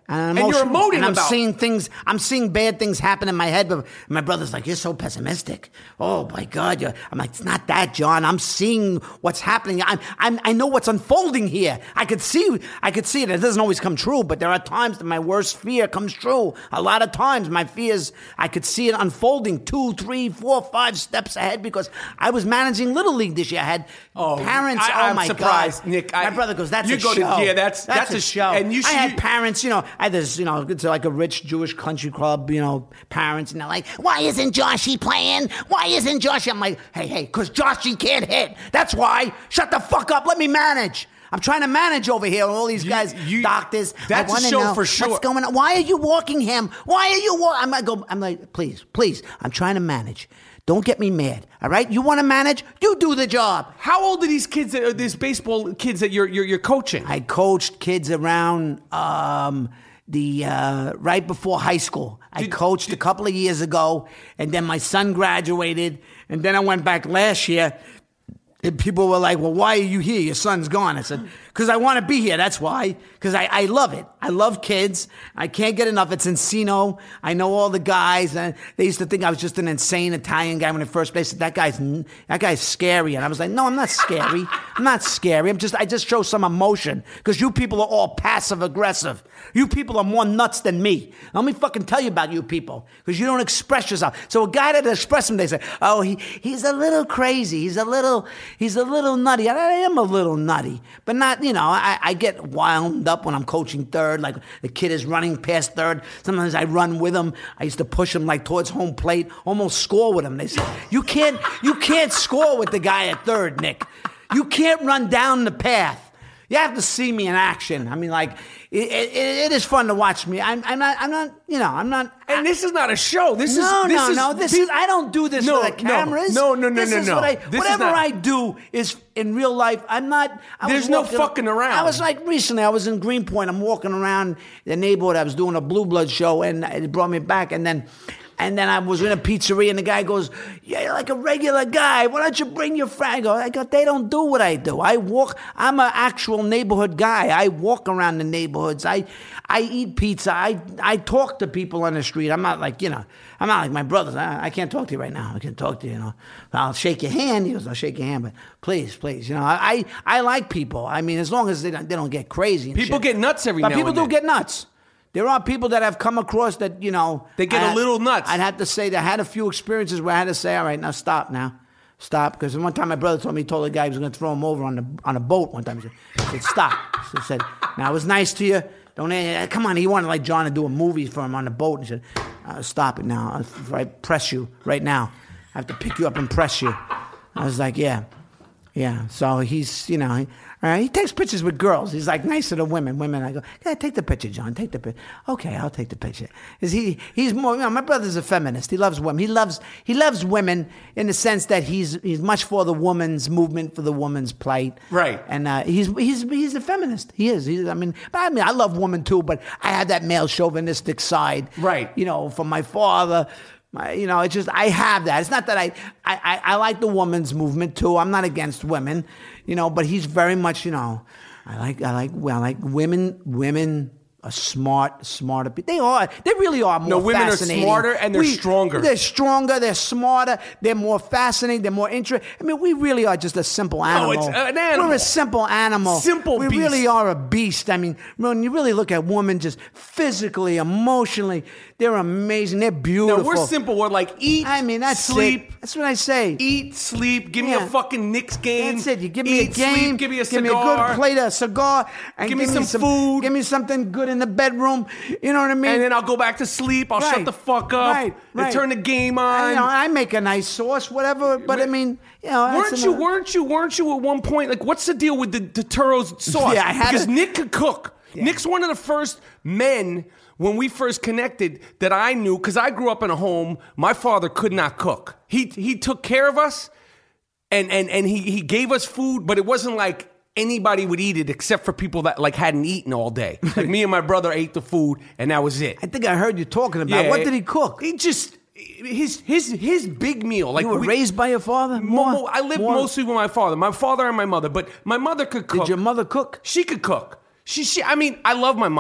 And, And you're emoting and I'm about- seeing things. I'm seeing bad things happen in my head. But my brother's like, "You're so pessimistic." Oh my God! You're, I'm like, "It's not that, John. I'm seeing what's happening. I'm, I'm, I know what's unfolding here. I could see, I could see it. It doesn't always come true, but there are times that my worst fear comes true. A lot of times, my fears, I could see it unfolding two, three, four, five steps ahead because I was managing Little League this year. I had Oh, parents. I- oh I'm my surprised, God, Nick. My I- brother goes, "That's you a go to- show. yeah, that's- that's, that's a a- show." and you I should- had parents. You know, I had this. You know, it's like a rich Jewish country club. You know, parents, and they're like, "Why isn't Joshy playing? Why isn't Joshy?" I'm like, "Hey, hey, because Joshy can't hit. That's why. Shut the fuck up. Let me manage." I'm trying to manage over here. All these You- guys, you- doctors. that's I a wanna show know for sure. What's going on? Why are you walking him? Why are you walking? I'm like, go, I'm like, please, please. I'm trying to manage. Don't get me mad. All right? You want to manage? You do the job. How old are these kids? That are these baseball kids that you're you're, you're coaching? I coached kids around um, the uh, right before high school. I Did- coached a couple of years ago, and then my son graduated, and then I went back last year. And people were like, "Well, why are you here? Your son's gone." I said, "Because I want to be here. That's why. Because I, I love it. I love kids. I can't get enough. It's Encino. I know all the guys. And they used to think I was just an insane Italian guy when I first played. That guy's that guy's scary." And I was like, "No, I'm not scary. I'm not scary. I'm just I just show some emotion because you people are all passive aggressive. You people are more nuts than me. Let me fucking tell you about you people because you don't express yourself. So a guy that expresses him, they say, "Oh, he he's a little crazy. He's a little." He's a little nutty. I am a little nutty, but not, you know, I, I get wound up when I'm coaching third, like the kid is running past third. Sometimes I run with him. I used to push him like towards home plate, almost score with him. They say, you can't, you can't score with the guy at third, Nick. You can't run down the path. You have to see me in action. I mean, like, it, it, it is fun to watch me. I'm, I'm not, I'm not, you know, I'm not. And this is not a show. This no, is this no, is, no. This is. I don't do this No, for the no, cameras. no, no, no, this no, is no. What I, This is whatever not- I do is in real life. I'm not. I was There's no walking- fucking around. I was like recently. I was in Greenpoint. I'm walking around the neighborhood. I was doing a Blue Blood show, and it brought me back. And then. And then I was in a pizzeria, and the guy goes, "Yeah, you're like a regular guy. Why don't you bring your friend?" I go, I go, they don't do what I do. I walk. I'm an actual neighborhood guy. I walk around the neighborhoods. I, I eat pizza. I, I talk to people on the street. I'm not like, you know, I'm not like my brothers. I, I can't talk to you right now. I can't talk to you, you know. I'll shake your hand. He goes, "I'll shake your hand, but please, please, you know, I, I, I like people. I mean, as long as they don't, they don't get crazy. And People shit. get nuts every but now people and do then. get nuts. There are people that have come across that, you know. They get I- a little nuts. I'd have to say that I had a few experiences where I had to say, all right, now stop now. Stop. Because one time my brother told me, he told the guy he was going to throw him over on the on a boat one time. He said, he said stop. He said, now, I was nice to you. Don't, uh, come on. He wanted like John to do a movie for him on the boat. And he said, uh, stop it now. If I press you right now, I have to pick you up and press you. I was like, yeah. Yeah. So he's, you know, he, uh, he takes pictures with girls. He's like nicer to women. Women, I go, yeah, take the picture, John. Take the picture. Okay, I'll take the picture. Is he? He's more. You know, my brother's a feminist. He loves women. He loves. He loves women in the sense that he's he's much for the woman's movement, for the woman's plight. Right. And uh, he's he's he's a feminist. He is. He's, I mean, but I mean, I love women too. But I have that male chauvinistic side. Right. You know, from my father. My, you know, it's just, I have that. It's not that I, I, I, I like the women's movement too. I'm not against women, you know, but he's very much, you know, I like, I like, well, I like women, women are smart, smarter people. They are, they really are more No, women are fascinating. smarter and they're We- stronger. They're stronger, they're smarter, they're more fascinating, they're more interesting. I mean, we really are just a simple animal. it's an animal. We're a simple animal. Simple we beast. really are a beast. I mean, when you really look at women just physically, emotionally, they're amazing. They're beautiful. No, we're simple. We're like eat, I mean, that's sleep, it. That's what I say. eat, sleep. Give me Yeah. a fucking Knicks game. That's it. You give me eat, a game. Sleep, give me a Give me cigar. a good plate of cigar. And Give me some food. Give me something good in the bedroom. You know what I mean? And then I'll go back to sleep. I'll Right. shut the fuck up. Right, And right. turn the game on. I, you know, I make a nice sauce, whatever. But I mean, you know, that's Weren't you? another- Weren't you? Weren't you at one point? Like, what's the deal with the, the Turo's sauce? Yeah, I had because it. Nick could cook. Nick's one of the first men when we first connected that I knew, because I grew up in a home. My father could not cook. He he took care of us, and and and he he gave us food, but it wasn't like anybody would eat it except for people that like hadn't eaten all day. Like me and my brother ate the food, and that was it. I think I heard you talking about. What did he cook? He just his his his big meal. Like You were we- raised by your father? Mo- More- mo- I lived more- mostly with my father, my father and my mother. But my mother could cook. Did your mother cook? She could cook. She, she. I mean, I love my mom.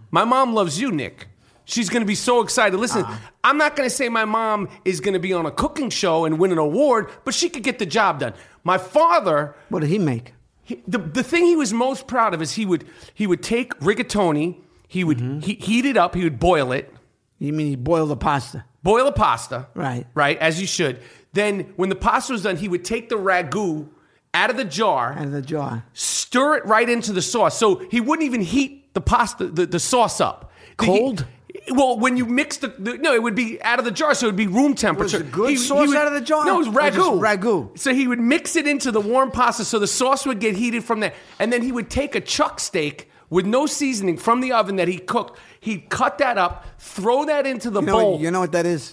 My mom loves you, Nick. She's going to be so excited. Listen, Uh-huh. I'm not going to say my mom is going to be on a cooking show and win an award, but she could get the job done. My father, What did he make? he, the the thing he was most proud of is he would he would take rigatoni, he would Mm-hmm. he, heat it up, he would boil it, You mean he boiled the pasta? boil the pasta, Right. right, as you should. Then when the pasta was done, he would take the ragu out of the jar, Out of the jar. stir it right into the sauce. So he wouldn't even heat the pasta, the, the sauce up. The- Cold? he- well, when you mix the, the, no, it would be out of the jar, so it would be room temperature. it good sauce out of the jar? No, it was Or ragu. just ragu? So he would mix it into the warm pasta, so the sauce would get heated from there, and then he would take a chuck steak with no seasoning from the oven that he cooked. He'd cut that up, throw that into the You know, bowl. what, you know what that is?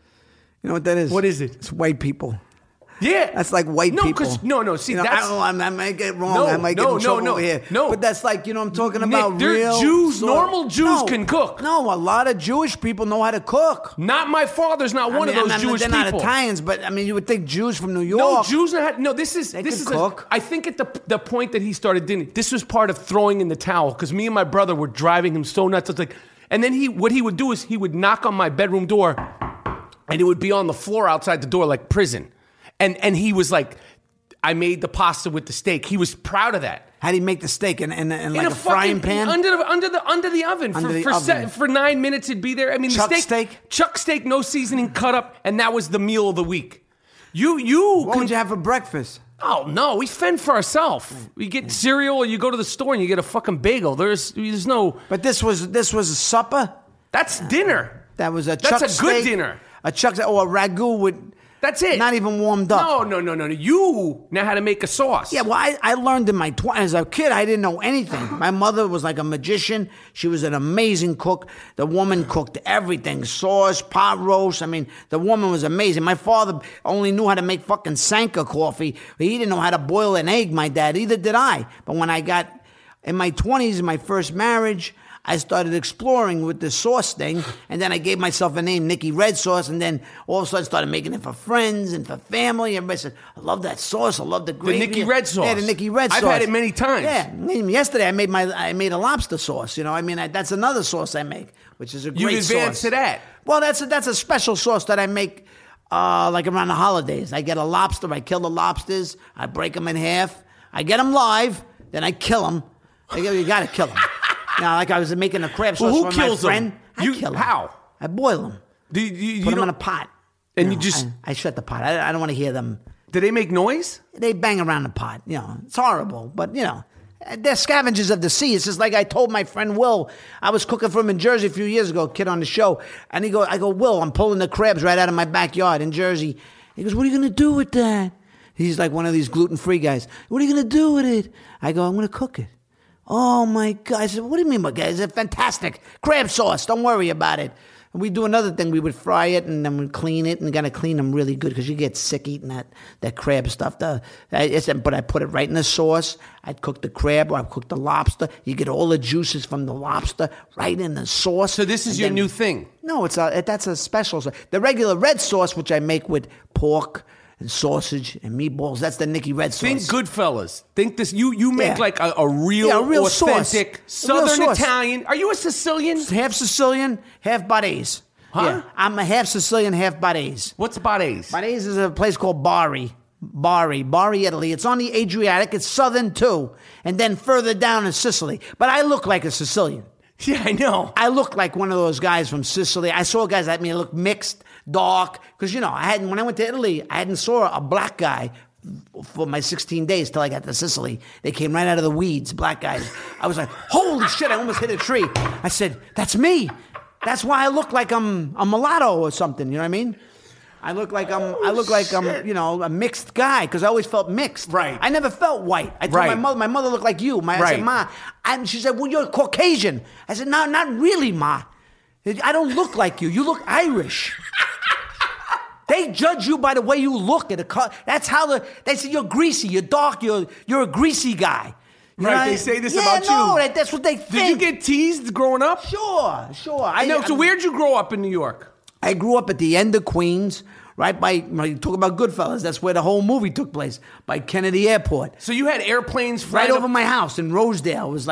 You know what that is? What is it? It's white people. Yeah, That's like white no, people. 'cause- no, no. See, You know, that's I, don't know, I, I might get wrong. No, I might no, get in no, trouble no, here. no. But that's like, you know, I'm talking Nick, about they're real Jews. sort- Normal Jews No, can cook. No, a lot of Jewish people know how to cook. not my father's. Not one I mean, of those I mean, Jewish they're people. not Italians, but I mean, you would think Jews from New York. No, Jews not. No, this is They this could is. cook. A, I think at the the point that he started doing it, this was part of throwing in the towel because me and my brother were driving him so nuts. It's like, and then he what he would do is he would knock on my bedroom door, and it would be on the floor outside the door like prison, and and he was like, I made the pasta with the steak. He was proud of that. How do you make the steak in, in, in like in a, frying fucking- pan? under the under the under the oven Under for the for, oven. Se- for nine minutes. It'd be there. I mean, Chuck the steak, steak? chuck steak, no seasoning, cut up, and that was the meal of the week. You you What can- would you have for breakfast? Oh no, we fend for ourselves. We get cereal, or you go to the store and you get a fucking bagel. There's there's no. But this was this was a supper. That's dinner. That was a That's chuck a good steak, dinner. A chuck or a ragu with. That's it. Not even warmed up. No, no, no, no, no. You know how to make a sauce. Yeah, well, I, I learned in my twenties. As a kid, I didn't know anything. My mother was like a magician. She was an amazing cook. The woman cooked everything. Sauce, pot roast. I mean, the woman was amazing. My father only knew how to make fucking Sanka coffee. He didn't know how to boil an egg, my dad. Either did I. But when I got in my twenties, in my first marriage, I started exploring with the sauce thing, and then I gave myself a name, Nicky Red Sauce, and then all of a sudden started making it for friends and for family. Everybody said, I love that sauce. I love the gravy. Nicky Red sauce. Yeah, the Nicky Red I've sauce. had it many times. Yeah. I mean, yesterday I made my I made a lobster sauce. You know, I mean, I, that's another sauce I make, which is a You great advance sauce. to that. Well, that's a, that's a special sauce that I make uh, like around the holidays. I get a lobster. I kill the lobsters. I break them in half. I get them live. Then I kill them. You got to kill them. Now, like I was making a crab sauce Well, who for my kills 'em? friend. I You- kill them. how? I boil them. Do you, you, you Put them don't- in a pot. And you know, just- I, I shut the pot. I, I don't want to hear them. Do they make noise? They bang around the pot. You know, it's horrible, but you know, they're scavengers of the sea. It's just like I told my friend Will. I was cooking for him in Jersey a few years ago, a kid on the show, and he go, I go, Will, I'm pulling the crabs right out of my backyard in Jersey. He goes, what are you gonna do with that? He's like one of these gluten-free guys. What are you gonna do with it? I go, I'm gonna cook it. Oh my God! I said, what do you mean, my guys? It's fantastic crab sauce. Don't worry about it. And we do another thing. We would fry it and then we'd clean it, and you got to clean them really good because you get sick eating that, that crab stuff. The, it's, but I put it right in the sauce. I'd cook the crab or I'd cook the lobster. You get all the juices from the lobster right in the sauce. So this is And your then- new thing. No, it's a that's a special sauce. The regular red sauce, which I make with pork and sausage and meatballs, that's the Nicky Red sauce. Think Goodfellas. Think this. You you make Yeah. like a, a real, Yeah, a real sauce. authentic A real Southern sauce. Italian. Are you a Sicilian? Half Sicilian, half Barese. Huh? Yeah, I'm a half Sicilian, half Barese. What's Barese? Barese is a place called Bari. Bari, Bari, Italy. It's on the Adriatic. It's southern too. And then further down is Sicily. But I look like a Sicilian. Yeah, I know. I look like one of those guys from Sicily. I saw guys like me look mixed, dark. Because, you know, I hadn't, when I went to Italy, I hadn't saw a black guy for my sixteen days till I got to Sicily. They came right out of the weeds, black guys. I was like, holy shit, I almost hit a tree. I said, that's me. That's why I look like I'm a mulatto or something. You know what I mean? I look like I'm. I look like I'm. You know, a mixed guy because I always felt mixed. Right. I never felt white. I told Right. my mother. My mother looked like you. My, I Right. said, Ma. And she said, well, you're Caucasian. I said, no, not really, Ma. I don't look like you. You look Irish. They judge you by the way you look at the car. That's how the. They say you're greasy. You're dark. You're you're a greasy guy. You Right, know, they say this yeah, about no, you. That, that's what they think. Did you get teased growing up? Sure, sure. I know. So I- where'd you grow up in New York? I grew up at the end of Queens, right by, you talk about Goodfellas, that's where the whole movie took place, by Kennedy Airport. So you had airplanes Right flying over up- my house in Rosedale. It was like,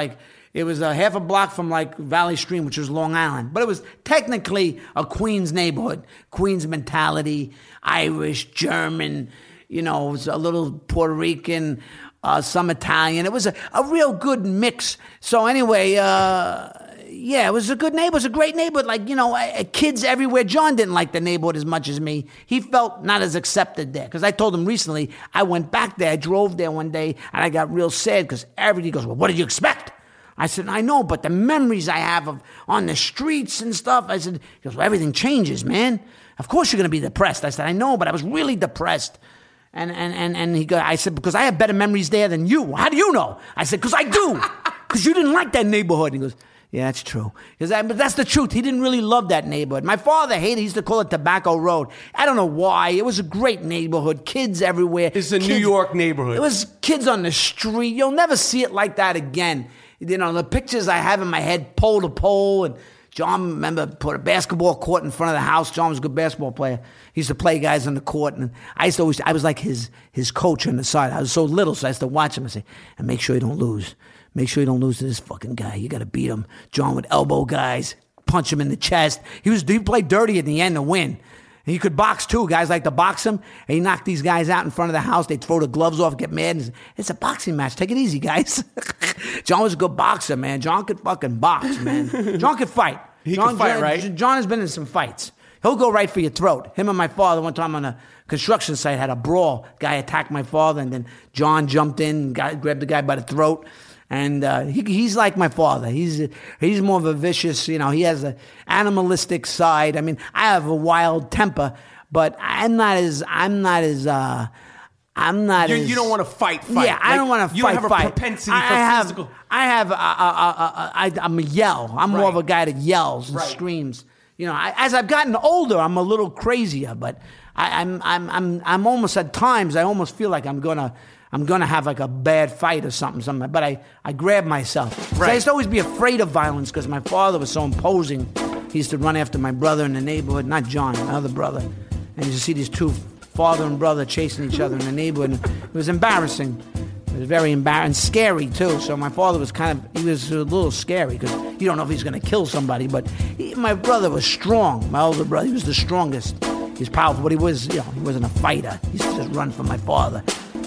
It was a half a block from like Valley Stream, which was Long Island. But it was technically a Queens neighborhood. Queens mentality, Irish, German, you know, it was a little Puerto Rican, uh, some Italian. It was a, a real good mix. So anyway, uh, yeah, it was a good neighborhood. It was a great neighborhood. Like, you know, uh, kids everywhere. John didn't like the neighborhood as much as me. He felt not as accepted there. Because I told him recently, I went back there. I drove there one day, and I got real sad because everybody goes, well, what did you expect? I said, I know, but the memories I have of on the streets and stuff. I said, he goes, well, everything changes, man. Of course you're going to be depressed. I said, I know, but I was really depressed. And and and and he go, I said, because I have better memories there than you. How do you know? I said, because I do. Because you didn't like that neighborhood. He goes, yeah, that's true. Because but that's the truth. He didn't really love that neighborhood. My father hated it. He used to call it Tobacco Road. I don't know why. It was a great neighborhood. Kids everywhere. It's a kids, New York neighborhood. It was kids on the street. You'll never see it like that again. You know, the pictures I have in my head, pole to pole, and John, remember, put a basketball court in front of the house. John was a good basketball player. He used to play guys on the court, and I used to always, I was like his his coach on the side. I was so little, so I used to watch him and say, and make sure you don't lose. Make sure you don't lose to this fucking guy. You got to beat him. John would elbow guys, punch him in the chest. He was he played dirty at the end to win. And he could box too. Guys like to box him. And he knocked these guys out in front of the house. They'd throw the gloves off, get mad. And say, it's a boxing match. Take it easy, guys. John was a good boxer, man. John could fucking box, man. John could fight. He John, could fight, John, right? John has been in some fights. He'll go right for your throat. Him and my father one time on a construction site had a brawl. Guy attacked my father, and then John jumped in and got, grabbed the guy by the throat. And uh, he, he's like my father. He's he's more of a vicious, you know, he has an animalistic side. I mean, I have a wild temper, but I'm not as, I'm not as, uh, I'm not You, as... you don't want to fight, fight. Yeah, I Like, don't want to fight, You don't have fight. a propensity I, for I have, physical... I have, uh, uh, uh, uh, I, I'm a yell. I'm more Right. of a guy that yells and Right. screams. You know, I, as I've gotten older, I'm a little crazier, but I, I'm, I'm, I'm, I'm almost at times, I almost feel like I'm gonna, I'm gonna have like a bad fight or something, something. But I, I grab myself. So I used to always be afraid of violence because my father was so imposing. He used to run after my brother in the neighborhood, not John, my other brother, and you see these two father and brother chasing each other in the neighborhood. It was embarrassing. It was very embarrassing, scary too. So my father was kind of, he was a little scary because you don't know if he's going to kill somebody. But he, my brother was strong. My older brother, he was the strongest. He was powerful, but he was, you know, he wasn't a fighter. He used to just run from my father.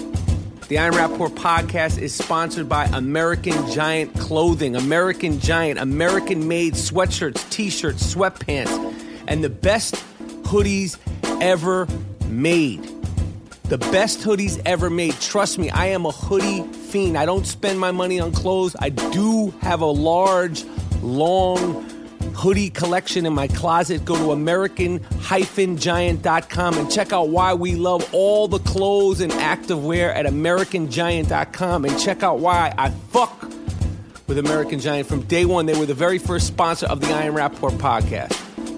The Iron Rapport podcast is sponsored by American Giant Clothing. American Giant, American-made sweatshirts, t-shirts, sweatpants, and the best hoodies ever made. The best hoodies ever made. Trust me, I am a hoodie fiend. I don't spend my money on clothes. I do have a large, long hoodie collection in my closet. Go to American Giant dot com and check out why we love all the clothes and activewear at American Giant dot com, and check out why I fuck with American Giant. From day one, they were the very first sponsor of the Iron Rapport podcast.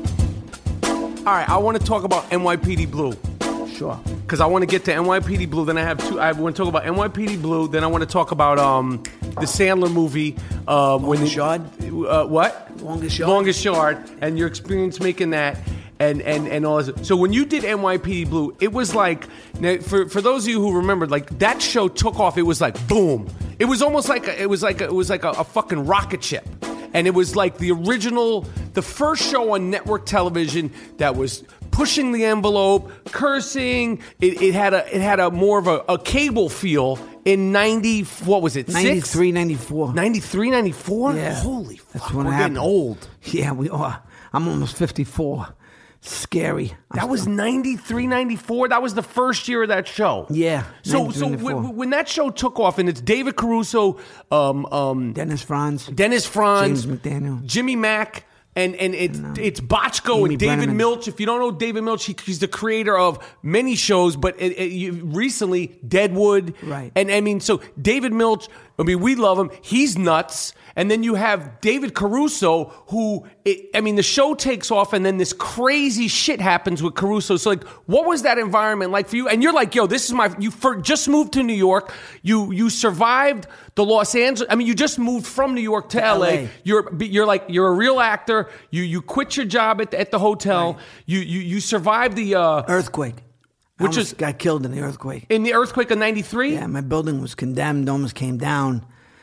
All right, I want to talk about N Y P D Blue. Sure. Because I want to get to N Y P D Blue. Then I have two. I want to talk about N Y P D Blue. Then I want to talk about um, the Sandler movie. Uh, when Longest the, Yard? Uh, what? Longest Yard? Longest Yard. And your experience making that. And, and, and all this. So when you did N Y P D Blue, it was like, now for, for those of you who remember, like that show took off. It was like boom. It was almost like a, it was like a, it was like a, a fucking rocket ship. And it was like the original, the first show on network television that was pushing the envelope, cursing. It, it had a it had a more of a, a cable feel in ninety. What was it? ninety-three, ninety-four ninety-three, ninety-four Yeah. Holy That's fuck, when we're it getting happened. old. Yeah, we are. I'm almost fifty-four. Scary. I'm That was still- ninety-three, ninety-four That was the first year of that show. Yeah, So ninety-three, so ninety-four. when, when that show took off, and it's David Caruso, um, um, Dennis Franz. Dennis Franz, James McDaniel. Jimmy Mack, and and it's it's Bochco Amy and David Brenneman. Milch. If you don't know David Milch, he, he's the creator of many shows, but it, it, you, recently Deadwood. Right. And I mean, so David Milch. I mean, we love him. He's nuts. And then you have David Caruso, who, it, I mean, the show takes off and then this crazy shit happens with Caruso. So, like, what was that environment like for you? And you're like, yo, this is my, you for, just moved to New York. You you survived the Los Angeles, I mean, you just moved from New York to, to L A. L A. You're you're like, you're a real actor. You you quit your job at the, at the hotel. Right. You, you, you survived the... Uh, Earthquake. Which is is... got killed in the earthquake. In the earthquake of ninety-three Yeah, my building was condemned, almost came down.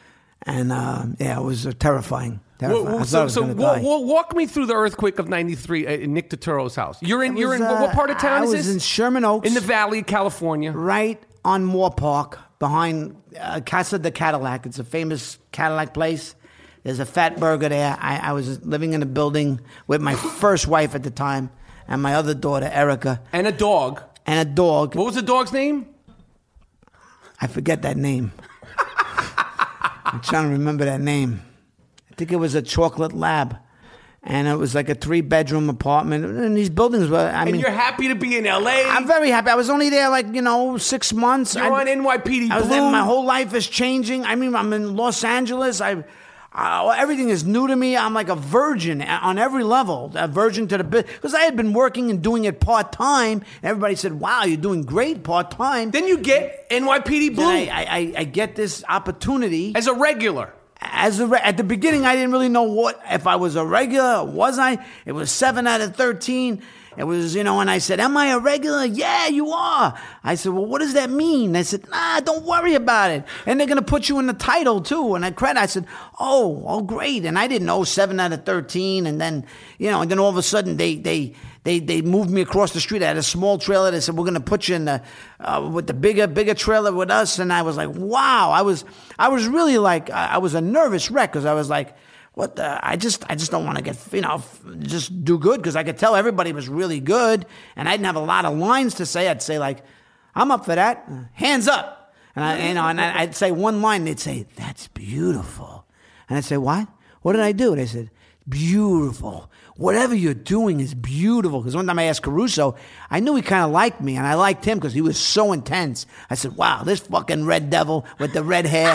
And uh, yeah, it was uh, terrifying. terrifying. Well, I so I was so gonna wa- die. wa- walk me through the earthquake of ninety-three in Nick Turturro's house. You're in. It You're was, in. what- what uh, part of town I is was this? in Sherman Oaks. In the Valley of California. Right on Moore Park, behind uh, Casa de Cadillac. It's a famous Cadillac place. There's a Fat Burger there. I, I was living in a building with my first wife at the time and my other daughter, Erica. And a dog. And a dog. What was the dog's name? I forget that name. I'm trying to remember that name. I think it was a chocolate lab. And it was like a three-bedroom apartment. And these buildings were, I And mean... you're happy to be in L A. I'm very happy. I was only there like, you know, six months. You're I, on N Y P D I was Blue. there, my whole life is changing. I mean, I'm in Los Angeles. I, uh, everything is new to me. I'm like a virgin on every level. A virgin to the bit. Because I had been working and doing it part-time. Everybody said, wow, you're doing great part-time. Then you get N Y P D Blue. Then I, I, I get this opportunity. As a regular. As a, at the beginning, I didn't really know what if I was a regular or was I. It was seven out of thirteen. It was, you know, and I said, am I a regular? Yeah, you are. I said, well, what does that mean? They said, nah, don't worry about it. And they're going to put you in the title, too. And I credit, I said, oh, oh, great. And I didn't know seven out of thirteen. And then, you know, and then all of a sudden they, they, they, they moved me across the street. I had a small trailer. They said, we're going to put you in the, uh, with the bigger, bigger trailer with us. And I was like, wow. I was, I was really like, I was a nervous wreck because I was like, what the, I just, I just don't want to get, you know, just do good because I could tell everybody was really good and I didn't have a lot of lines to say. I'd say like, I'm up for that. Hands up. And I, you know, and I'd say one line. They'd say, that's beautiful. And I'd say, what? What did I do? They said, beautiful. Whatever you're doing is beautiful. Because one time I asked Caruso, I knew he kind of liked me, and I liked him because he was so intense. I said, wow, this fucking red devil with the red hair.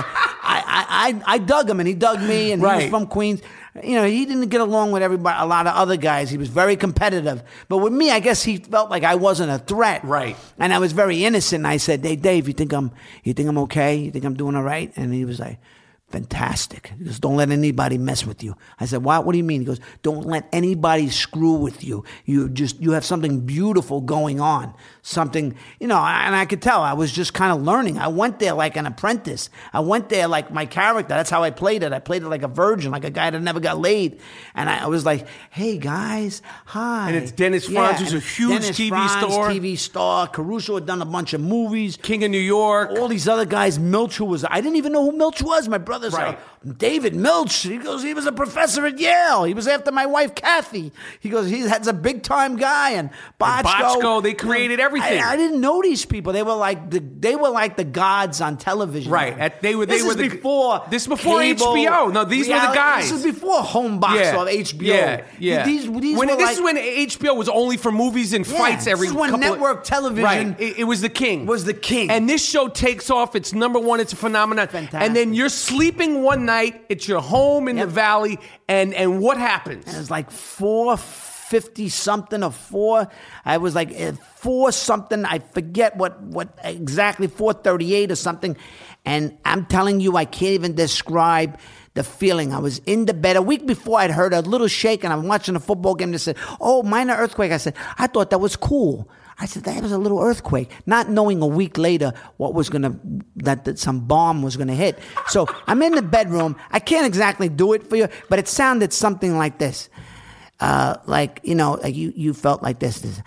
I, I, I dug him, and he dug me, and right. he was from Queens. You know, he didn't get along with everybody, a lot of other guys. He was very competitive. But with me, I guess he felt like I wasn't a threat. Right. And I was very innocent. And I said, hey, Dave, you think I'm, you think I'm okay? You think I'm doing all right? And he was like, fantastic. He goes, don't let anybody mess with you. I said, what? What do you mean? He goes, don't let anybody screw with you. You just, you have something beautiful going on. Something, you know, and I could tell I was just kind of learning. I went there like an apprentice. I went there like my character. That's how I played it. I played it like a virgin, like a guy that never got laid. And I, I was like, hey guys, hi. And it's Dennis Franz, who's a huge Dennis T V Franz, star. T V star. Caruso had done a bunch of movies. King of New York. All these other guys. Milch, who was, I didn't even know who Milch was. My brother's Right. uh, David Milch. He goes, he was a professor at Yale. He was after my wife, Kathy. He goes, he's a big time guy. And Bochco. Bochco, they created everything. I, I didn't know these people. They were like the, they were like the gods on television. Right. At, they were, they This were is the, before. This is before cable, H B O. No, these were the reality. guys. This is before home box yeah. or H B O. Yeah, yeah. These, these when, were this like, is when H B O was only for movies and Yeah, fights every this is when couple network of, television Right. It, it was the king. was the king. And this show takes off. It's number one. It's a phenomenon. Fantastic. And then you're sleeping one night. It's your home in Yep. the valley. And and what happens? And it was like four fifty something or four. I was like uh, four something. I forget what what exactly four thirty eight or something. And I'm telling you, I can't even describe the feeling. I was in the bed a week before. I'd heard a little shake, and I'm watching a football game. They said, "Oh, minor earthquake." I said, "I thought that was cool." I said, that was a little earthquake, not knowing a week later what was going to, that, that some bomb was going to hit. So I'm in the bedroom. I can't exactly do it for you, but it sounded something like this. Uh, like, you know, like you, you felt like this. this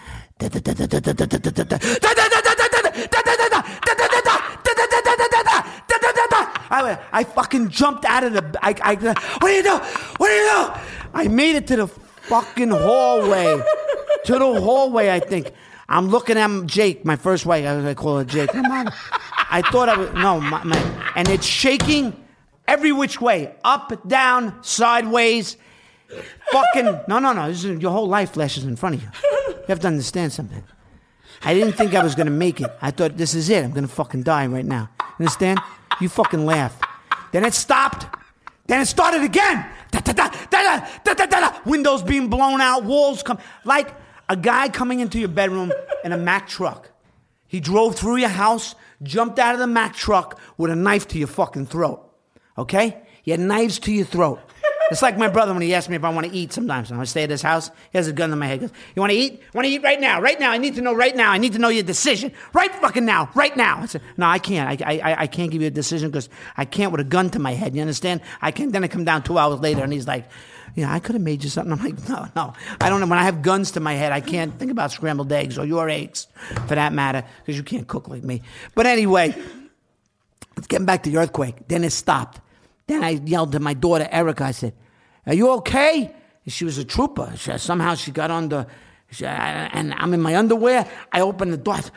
I, I fucking jumped out of the, I, I, what do you do? What do you do? I made it to the fucking hallway. To the hallway, I think. I'm looking at Jake, my first wife. I call her Jake. I thought I was, no, my, my, and it's shaking every which way. Up, down, sideways. Fucking, no, no, no. This is, your whole life flashes in front of you. You have to understand something. I didn't think I was going to make it. I thought, this is it. I'm going to fucking die right now. Understand? You fucking laugh. Then it stopped. Then it started again. Da, da, da, da, da, da, da, da. Windows being blown out. Walls come. Like a guy coming into your bedroom in a Mack truck. He drove through your house, jumped out of the Mack truck with a knife to your fucking throat. Okay? You had knives to your throat. It's like my brother when he asks me if I want to eat sometimes. When I stay at his house, he has a gun to my head. He goes, you want to eat? Want to eat right now? Right now. I need to know right now. I need to know your decision. Right fucking now. Right now. I said, no, I can't. I, I, I can't give you a decision because I can't with a gun to my head. You understand? I can't. Then I come down two hours later and he's like, yeah, I could have made you something. I'm like, no, no. I don't know. When I have guns to my head, I can't think about scrambled eggs or your eggs, for that matter, because you can't cook like me. But anyway, let's get back to the earthquake. Then it stopped. Then I yelled to my daughter, Erica. I said, are you okay? And she was a trooper. She, somehow she got on the, she, and I'm in my underwear. I opened the door. I, said,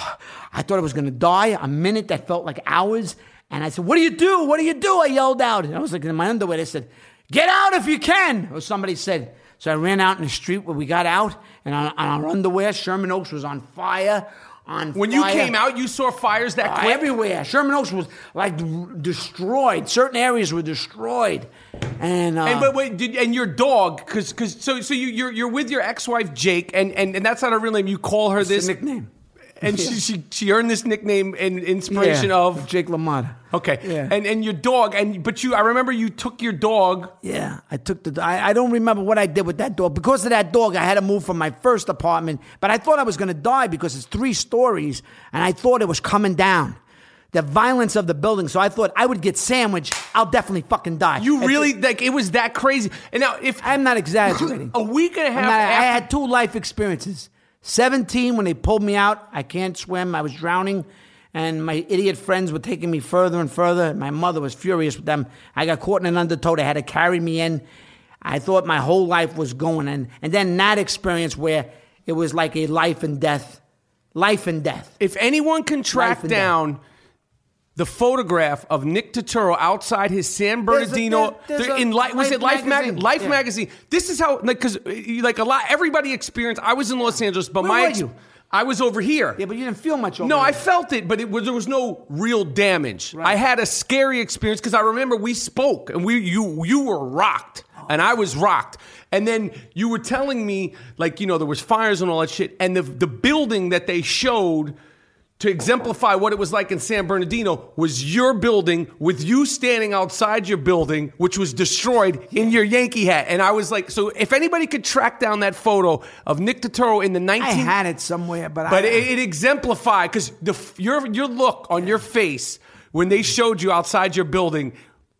I thought I was going to die. A minute that felt like hours. And I said, what do you do? What do you do? I yelled out. And I was like in my underwear. They said, get out if you can. Or somebody said. So I ran out in the street where we got out. And on, on our underwear, Sherman Oaks was on fire. On when fire. You came out, you saw fires that uh, quick? Everywhere. Sherman Oaks was like destroyed. Certain areas were destroyed. And uh, and but wait, did, and your dog, because because so so you you're you're with your ex-wife Jake, and, and, and that's not a real name. You call her this nickname, and yeah. she, she she earned this nickname in inspiration yeah, of Jake LaMotta. Okay, yeah. and and your dog, and but you, I remember you took your dog. Yeah, I took the. I, I don't remember what I did with that dog. Because of that dog, I had to move from my first apartment. But I thought I was going to die because it's three stories, and I thought it was coming down. The violence of the building. So I thought I would get sandwiched. I'll definitely fucking die. You and really, th- like, it was that crazy. And now, if I'm not exaggerating. A week and a half not, after. I had two life experiences. seventeen, when they pulled me out. I can't swim. I was drowning. And my idiot friends were taking me further and further. My mother was furious with them. I got caught in an undertow. They had to carry me in. I thought my whole life was going in. And then that experience where it was like a life and death. Life and death. If anyone can track down... Death. The photograph of Nick Turturro outside his San Bernardino there's a, there's in a Life, was Life it Life magazine? Mag- Life yeah. magazine. This is how, like, because like a lot, everybody experienced. I was in Los Angeles, but Where my were ex- you? I was over here. Yeah, but you didn't feel much over No, there. I felt it, but it was there was no real damage. Right. I had a scary experience because I remember we spoke and we you you were rocked and I was rocked. And then you were telling me, like, you know, there was fires and all that shit, and the the building that they showed to exemplify what it was like in San Bernardino was your building with you standing outside your building, which was destroyed, in your Yankee hat. And I was like, so if anybody could track down that photo of Nick Turturro in the nineteen... I had it somewhere, but, but I... it, it exemplified, because the your your look on your face when they showed you outside your building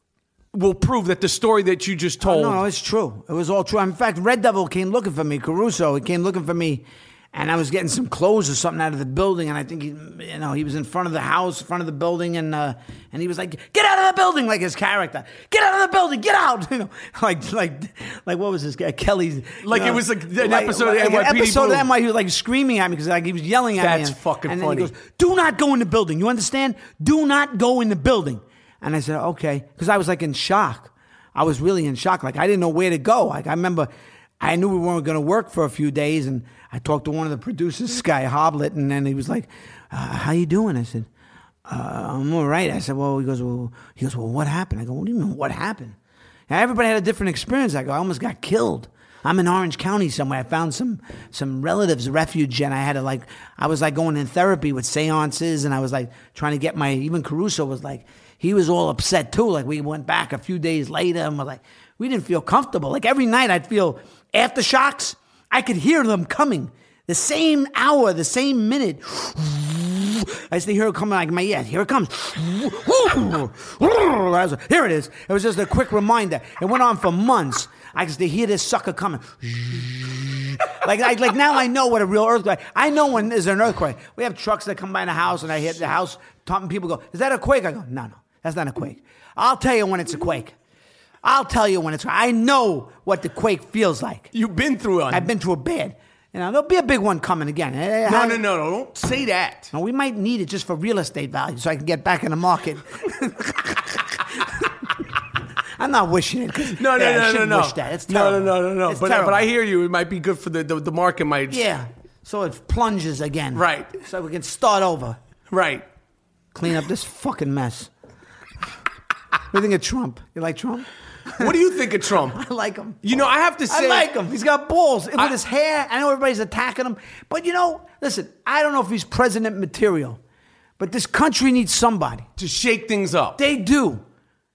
will prove that the story that you just told... Oh, no, no, it's true. It was all true. In fact, Red Devil came looking for me, Caruso. He came looking for me. And I was getting some clothes or something out of the building, and I think he, you know, he was in front of the house, front of the building, and uh, and he was like, "Get out of the building!" Like his character, "Get out of the building! Get out!" You know, like like like what was this guy Kelly's? Like you know, it was like an like, episode like of N Y P D An episode Blue. of N Y P D. He was like screaming at me because like he was yelling at me. That's and, fucking and then funny. he goes, "Do not go in the building. You understand? Do not go in the building." And I said, "Okay," because I was like in shock. I was really in shock. Like I didn't know where to go. Like I remember. I knew we weren't going to work for a few days, and I talked to one of the producers, Sky Hoblet, and then he was like, uh, "How you doing?" I said, uh, "I'm all right." I said, "Well," he goes, "Well," he goes, "Well, what happened?" I go, "What do you mean, what happened?" And everybody had a different experience. I go, "I almost got killed. I'm in Orange County somewhere. I found some some relatives' refuge, and I had to like, I was like going in therapy with seances, and I was like trying to get my. Even Caruso was like, he was all upset too. Like we went back a few days later, and we're like, we didn't feel comfortable. Like every night, I'd feel aftershocks. I could hear them coming. The same hour, the same minute. I used to hear it coming like my ear. Here it comes. Here it is. It was just a quick reminder. It went on for months. I used to hear this sucker coming. Like, like, like now I know what a real earthquake. I know when there's an earthquake. We have trucks that come by the house, and I hit the house. And people go, "Is that a quake?" I go, "No, no, that's not a quake." I'll tell you when it's a quake. I'll tell you when it's. I know what the quake feels like. You've been through one. I've been through a bad. You know, there'll be a big one coming again. No, no, no, no. Don't say that. No, we might need it just for real estate value so I can get back in the market. I'm not wishing it. No, no, yeah, no, I no, no. Wish that. It's no, terrible. no, no, no, no. It's But, terrible. but I hear you. It might be good for the, the, the market might. Yeah. So it plunges again. Right. So we can start over. Right. Clean up this fucking mess. What do you think of Trump? You like Trump? What do you think of Trump? I like him. You know, I have to say. I like him. He's got balls. With I, his hair, I know everybody's attacking him. But, you know, listen, I don't know if he's president material. But this country needs somebody. To shake things up. They do.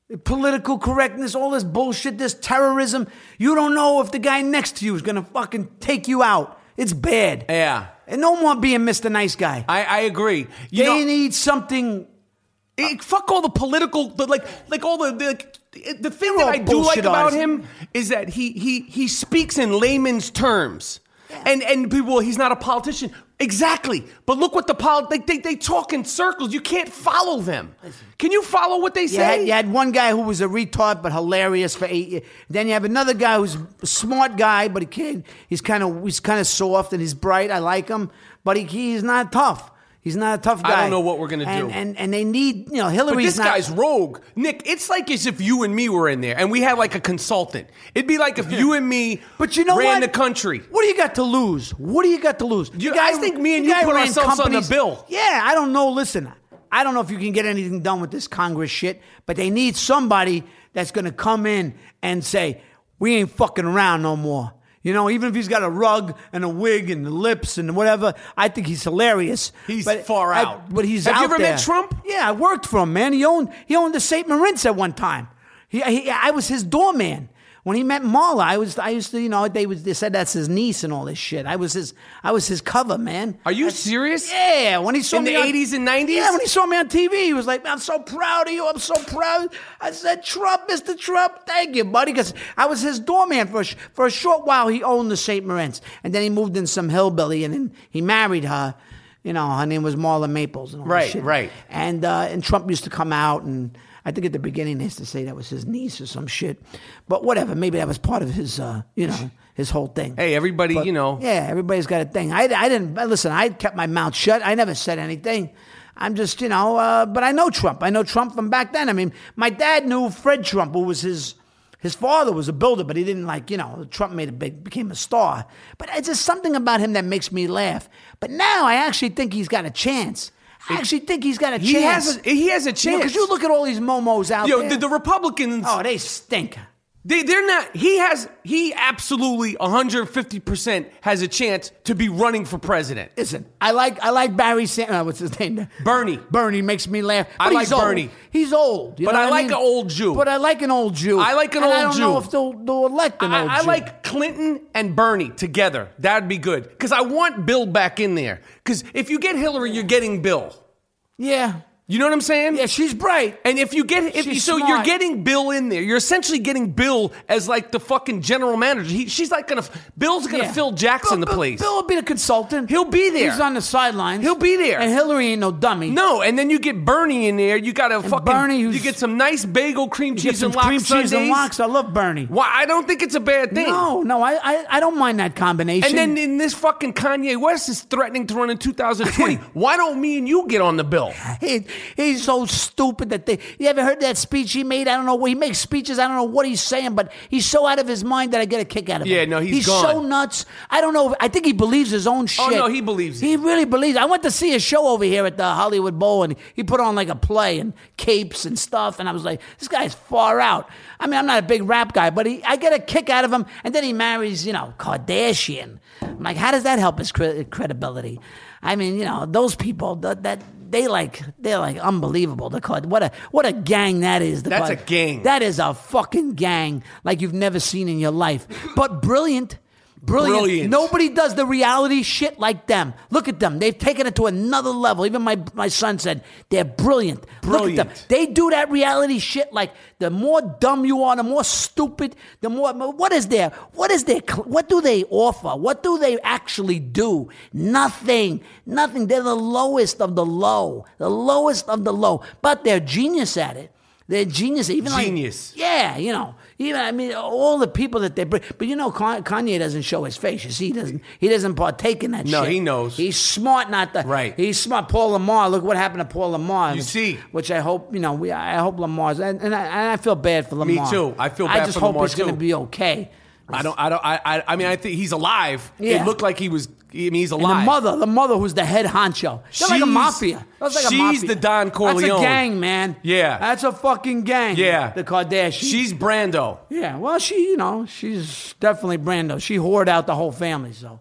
Political correctness, all this bullshit, this terrorism. You don't know if the guy next to you is going to fucking take you out. It's bad. Yeah. And no more being Mister Nice Guy. I, I agree. You they know, need something. it, fuck all the political, the, like, like all the, the, the thing They're that all I do like bullshit about artists. him is that he, he, he speaks in layman's terms. And and people, well, he's not a politician. Exactly. But look what the pol they, they they talk in circles. You can't follow them. Can you follow what they You say? had, you had one guy who was a retard but hilarious for eight years. Then you have another guy who's a smart guy, but he can't, he's kind of he's kind of soft and he's bright. I like him, but he, he's not tough. He's not a tough guy. I don't know what we're gonna and, do. And and they need, you know, But Hillary's this not. guy's rogue. Nick, it's like as if you and me were in there and we had like a consultant. It'd be like if you and me But you know ran what? the country. What do you got to lose? What do you got to lose? You- The guy- I think me and the you guy put ran ourselves on the companies- bill. Yeah, I don't know. Listen, I don't know if you can get anything done with this Congress shit, but they need somebody that's going to come in and say, we ain't fucking around no more. You know, even if he's got a rug and a wig and the lips and whatever, I think he's hilarious. He's but far I- out. but he's Have out you ever there. met Trump? Yeah, I worked for him, man. He owned he owned the Saint Moritz at one time. He, he I was his doorman. When he met Marla, I was I used to, you know, they was they said that's his niece and all this shit. I was his I was his cover, man. Are you serious? Yeah, when he saw In me the on- eighties and nineties? Yeah, when he saw me on T V, he was like, "I'm so proud of you. I'm so proud." I said, "Trump, Mister Trump, thank you, buddy," because I was his doorman for a, sh- for a short while. He owned the Saint Moritz, and then he moved in some hillbilly, and then he married her. You know, her name was Marla Maples, and all Right, that shit. right. And uh, and Trump used to come out, and I think at the beginning they used to say that was his niece or some shit, but whatever. Maybe that was part of his, uh, you know, his whole thing. Hey, everybody, But, you know. Yeah, everybody's got a thing. I, I didn't, listen, I kept my mouth shut. I never said anything. I'm just, you know, uh, but I know Trump. I know Trump from back then. I mean, my dad knew Fred Trump, who was his, his father was a builder, but he didn't like, you know, Trump made a big, became a star. But it's just something about him that makes me laugh. But now I actually think he's got a chance. I actually think he's got a He chance. has a, he has a chance. Because you look at all these momos out Yo, there. the, the Republicans, oh, they stink. they, they're not, he has, he absolutely one hundred fifty percent has a chance to be running for president. Listen, I like I like Barry Sanders. Uh, what's his name? Bernie. Bernie makes me laugh. I But like he's old. Bernie. He's old. you But know I what like mean? an old Jew. But I like an old Jew. I like an and old I don't Jew. know if they'll, they'll elect an old I, I Jew. like Clinton and Bernie together. That'd be good. Because I want Bill back in there. Because if you get Hillary, you're getting Bill. Yeah. You know what I'm saying? Yeah, she's bright. And if you get, if you, She's so smart. you're getting Bill in there. You're essentially getting Bill as like the fucking general manager. He, she's like gonna, Bill's gonna Yeah. fill Jackson Bill, the place. Bill will be the consultant. He'll be there. He's on the sidelines. He'll be there. And Hillary ain't no dummy. No, and then you get Bernie in there. You got a fucking. Bernie, who's- you get some nice bagel, cream You get cheese, some and lox cream cheese and sundaes. lox. I love Bernie. Why? I don't think it's a bad thing. No, no, I, I I don't mind that combination. And then in this fucking Kanye West is threatening to run in two thousand twenty. Why don't me and you get on the bill? He, he's so stupid that they. You ever heard that speech he made? I don't know. He makes speeches. I don't know what he's saying, but he's so out of his mind that I get a kick out of him. Yeah, no, he's he's gone. so nuts. I don't know. If, I think he believes his own shit. Oh, no, he believes it. He really believes. I went to see a show over here at the Hollywood Bowl, and he put on like a play and capes and stuff, and I was like, this guy's far out. I mean, I'm not a big rap guy, but he, I get a kick out of him. And then he marries, you know, Kardashian. I'm like, how does that help his cre- credibility? I mean, you know, those people that, that they like, they're like unbelievable. The Card, what a what a gang that is. The That's Card- a gang. That is a fucking gang like you've never seen in your life. But brilliant. Brilliant. Brilliant. Nobody does the reality shit like them. Look at them. They've taken it to another level. Even my, my son said they're brilliant. Brilliant. Look at them. They do that reality shit like the more dumb you are, the more stupid, the more. What is their, what is their, what do they offer? What do they actually do? Nothing. Nothing. They're the lowest of the low. The lowest of the low. But they're genius at it. They're genius. Even Genius. Like, yeah, you know. Even I mean, all the people that they bring. But you know, Kanye doesn't show his face. You see, he doesn't. He doesn't partake in that No, shit. he knows. He's smart, not the Right. He's smart. Paul Lamar. Look what happened to Paul Lamar. You see. which I hope you know. We I hope Lamar's and, and I and I feel bad for Lamar. too. I feel I bad just for hope Lamar, he's going to too. be okay. I don't. I don't. I. I, I mean, I think he's alive. Yeah. It looked like he was. I mean, he's And alive. the mother, the mother who's the head honcho. They're like a She's- mafia. That's like a she's mafia. the Don Corleone. That's a gang, man. Yeah. That's a fucking gang. Yeah. The Kardashians. She's Brando. Yeah, well, she, you know, she's definitely Brando. She whored out the whole family, so.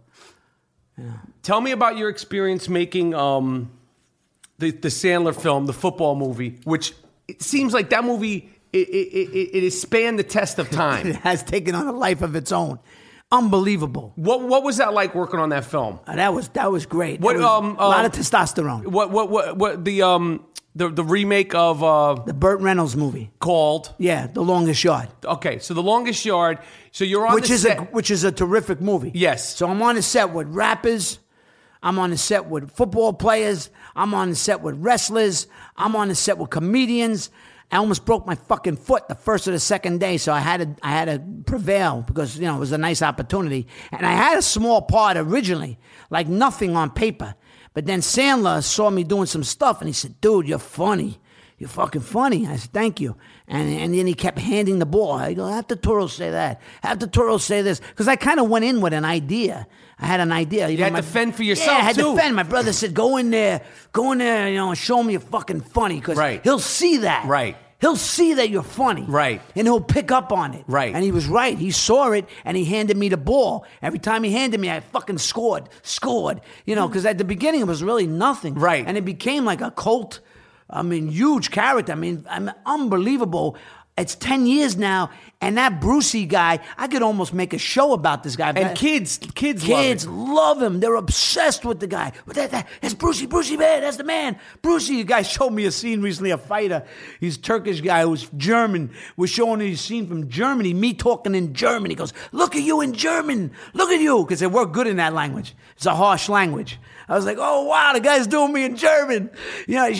Tell me about your experience making um, the the Sandler film, the football movie, which it seems like that movie it, it, it, it has spanned the test of time. It has taken on a life of its own. Unbelievable. What what was that like working on that film? Uh, that was that was great. What was um, a lot um, of testosterone. What what what what the um the the remake of uh The Burt Reynolds movie called? Yeah, The Longest Yard. Okay, so The Longest Yard. So you're on which the is set. a which is a terrific movie. Yes. So I'm on the set with rappers. I'm on the set with football players. I'm on the set with wrestlers. I'm on the set with comedians. I almost broke my fucking foot the first or the second day, so I had to I had to prevail because, you know, it was a nice opportunity. And I had a small part originally, like nothing on paper. But then Sandler saw me doing some stuff, and he said, dude, you're funny. You're fucking funny. I said, thank you. And and then he kept handing the ball. I go, have the Toro say that. Have the Toro say this. Because I kind of went in with an idea. I had an idea. You, you had my, to fend for yourself, Yeah, I had too. to fend. My brother said, go in there. Go in there, you know, and show me you're fucking funny. Because right. he'll see that. Right. He'll see that you're funny. Right. And he'll pick up on it. Right. And he was right. He saw it, and he handed me the ball. Every time he handed me, I fucking scored. Scored. You know, because at the beginning, it was really nothing. Right. And it became like a cult, I mean, huge character. I mean, I mean unbelievable. It's ten years now, and that Brucey guy, I could almost make a show about this guy. And kids, kids, Kids love, love him. They're obsessed with the guy. That, that, that's Brucey, Brucey, man. That's the man. Brucey, you guys showed me a scene recently, a fighter. He's a Turkish guy who's German. We're showing me a scene from Germany, me talking in German. He goes, look at you in German. Look at you. Because they work good in that language. It's a harsh language. I was like, oh, wow, the guy's doing me in German. You know,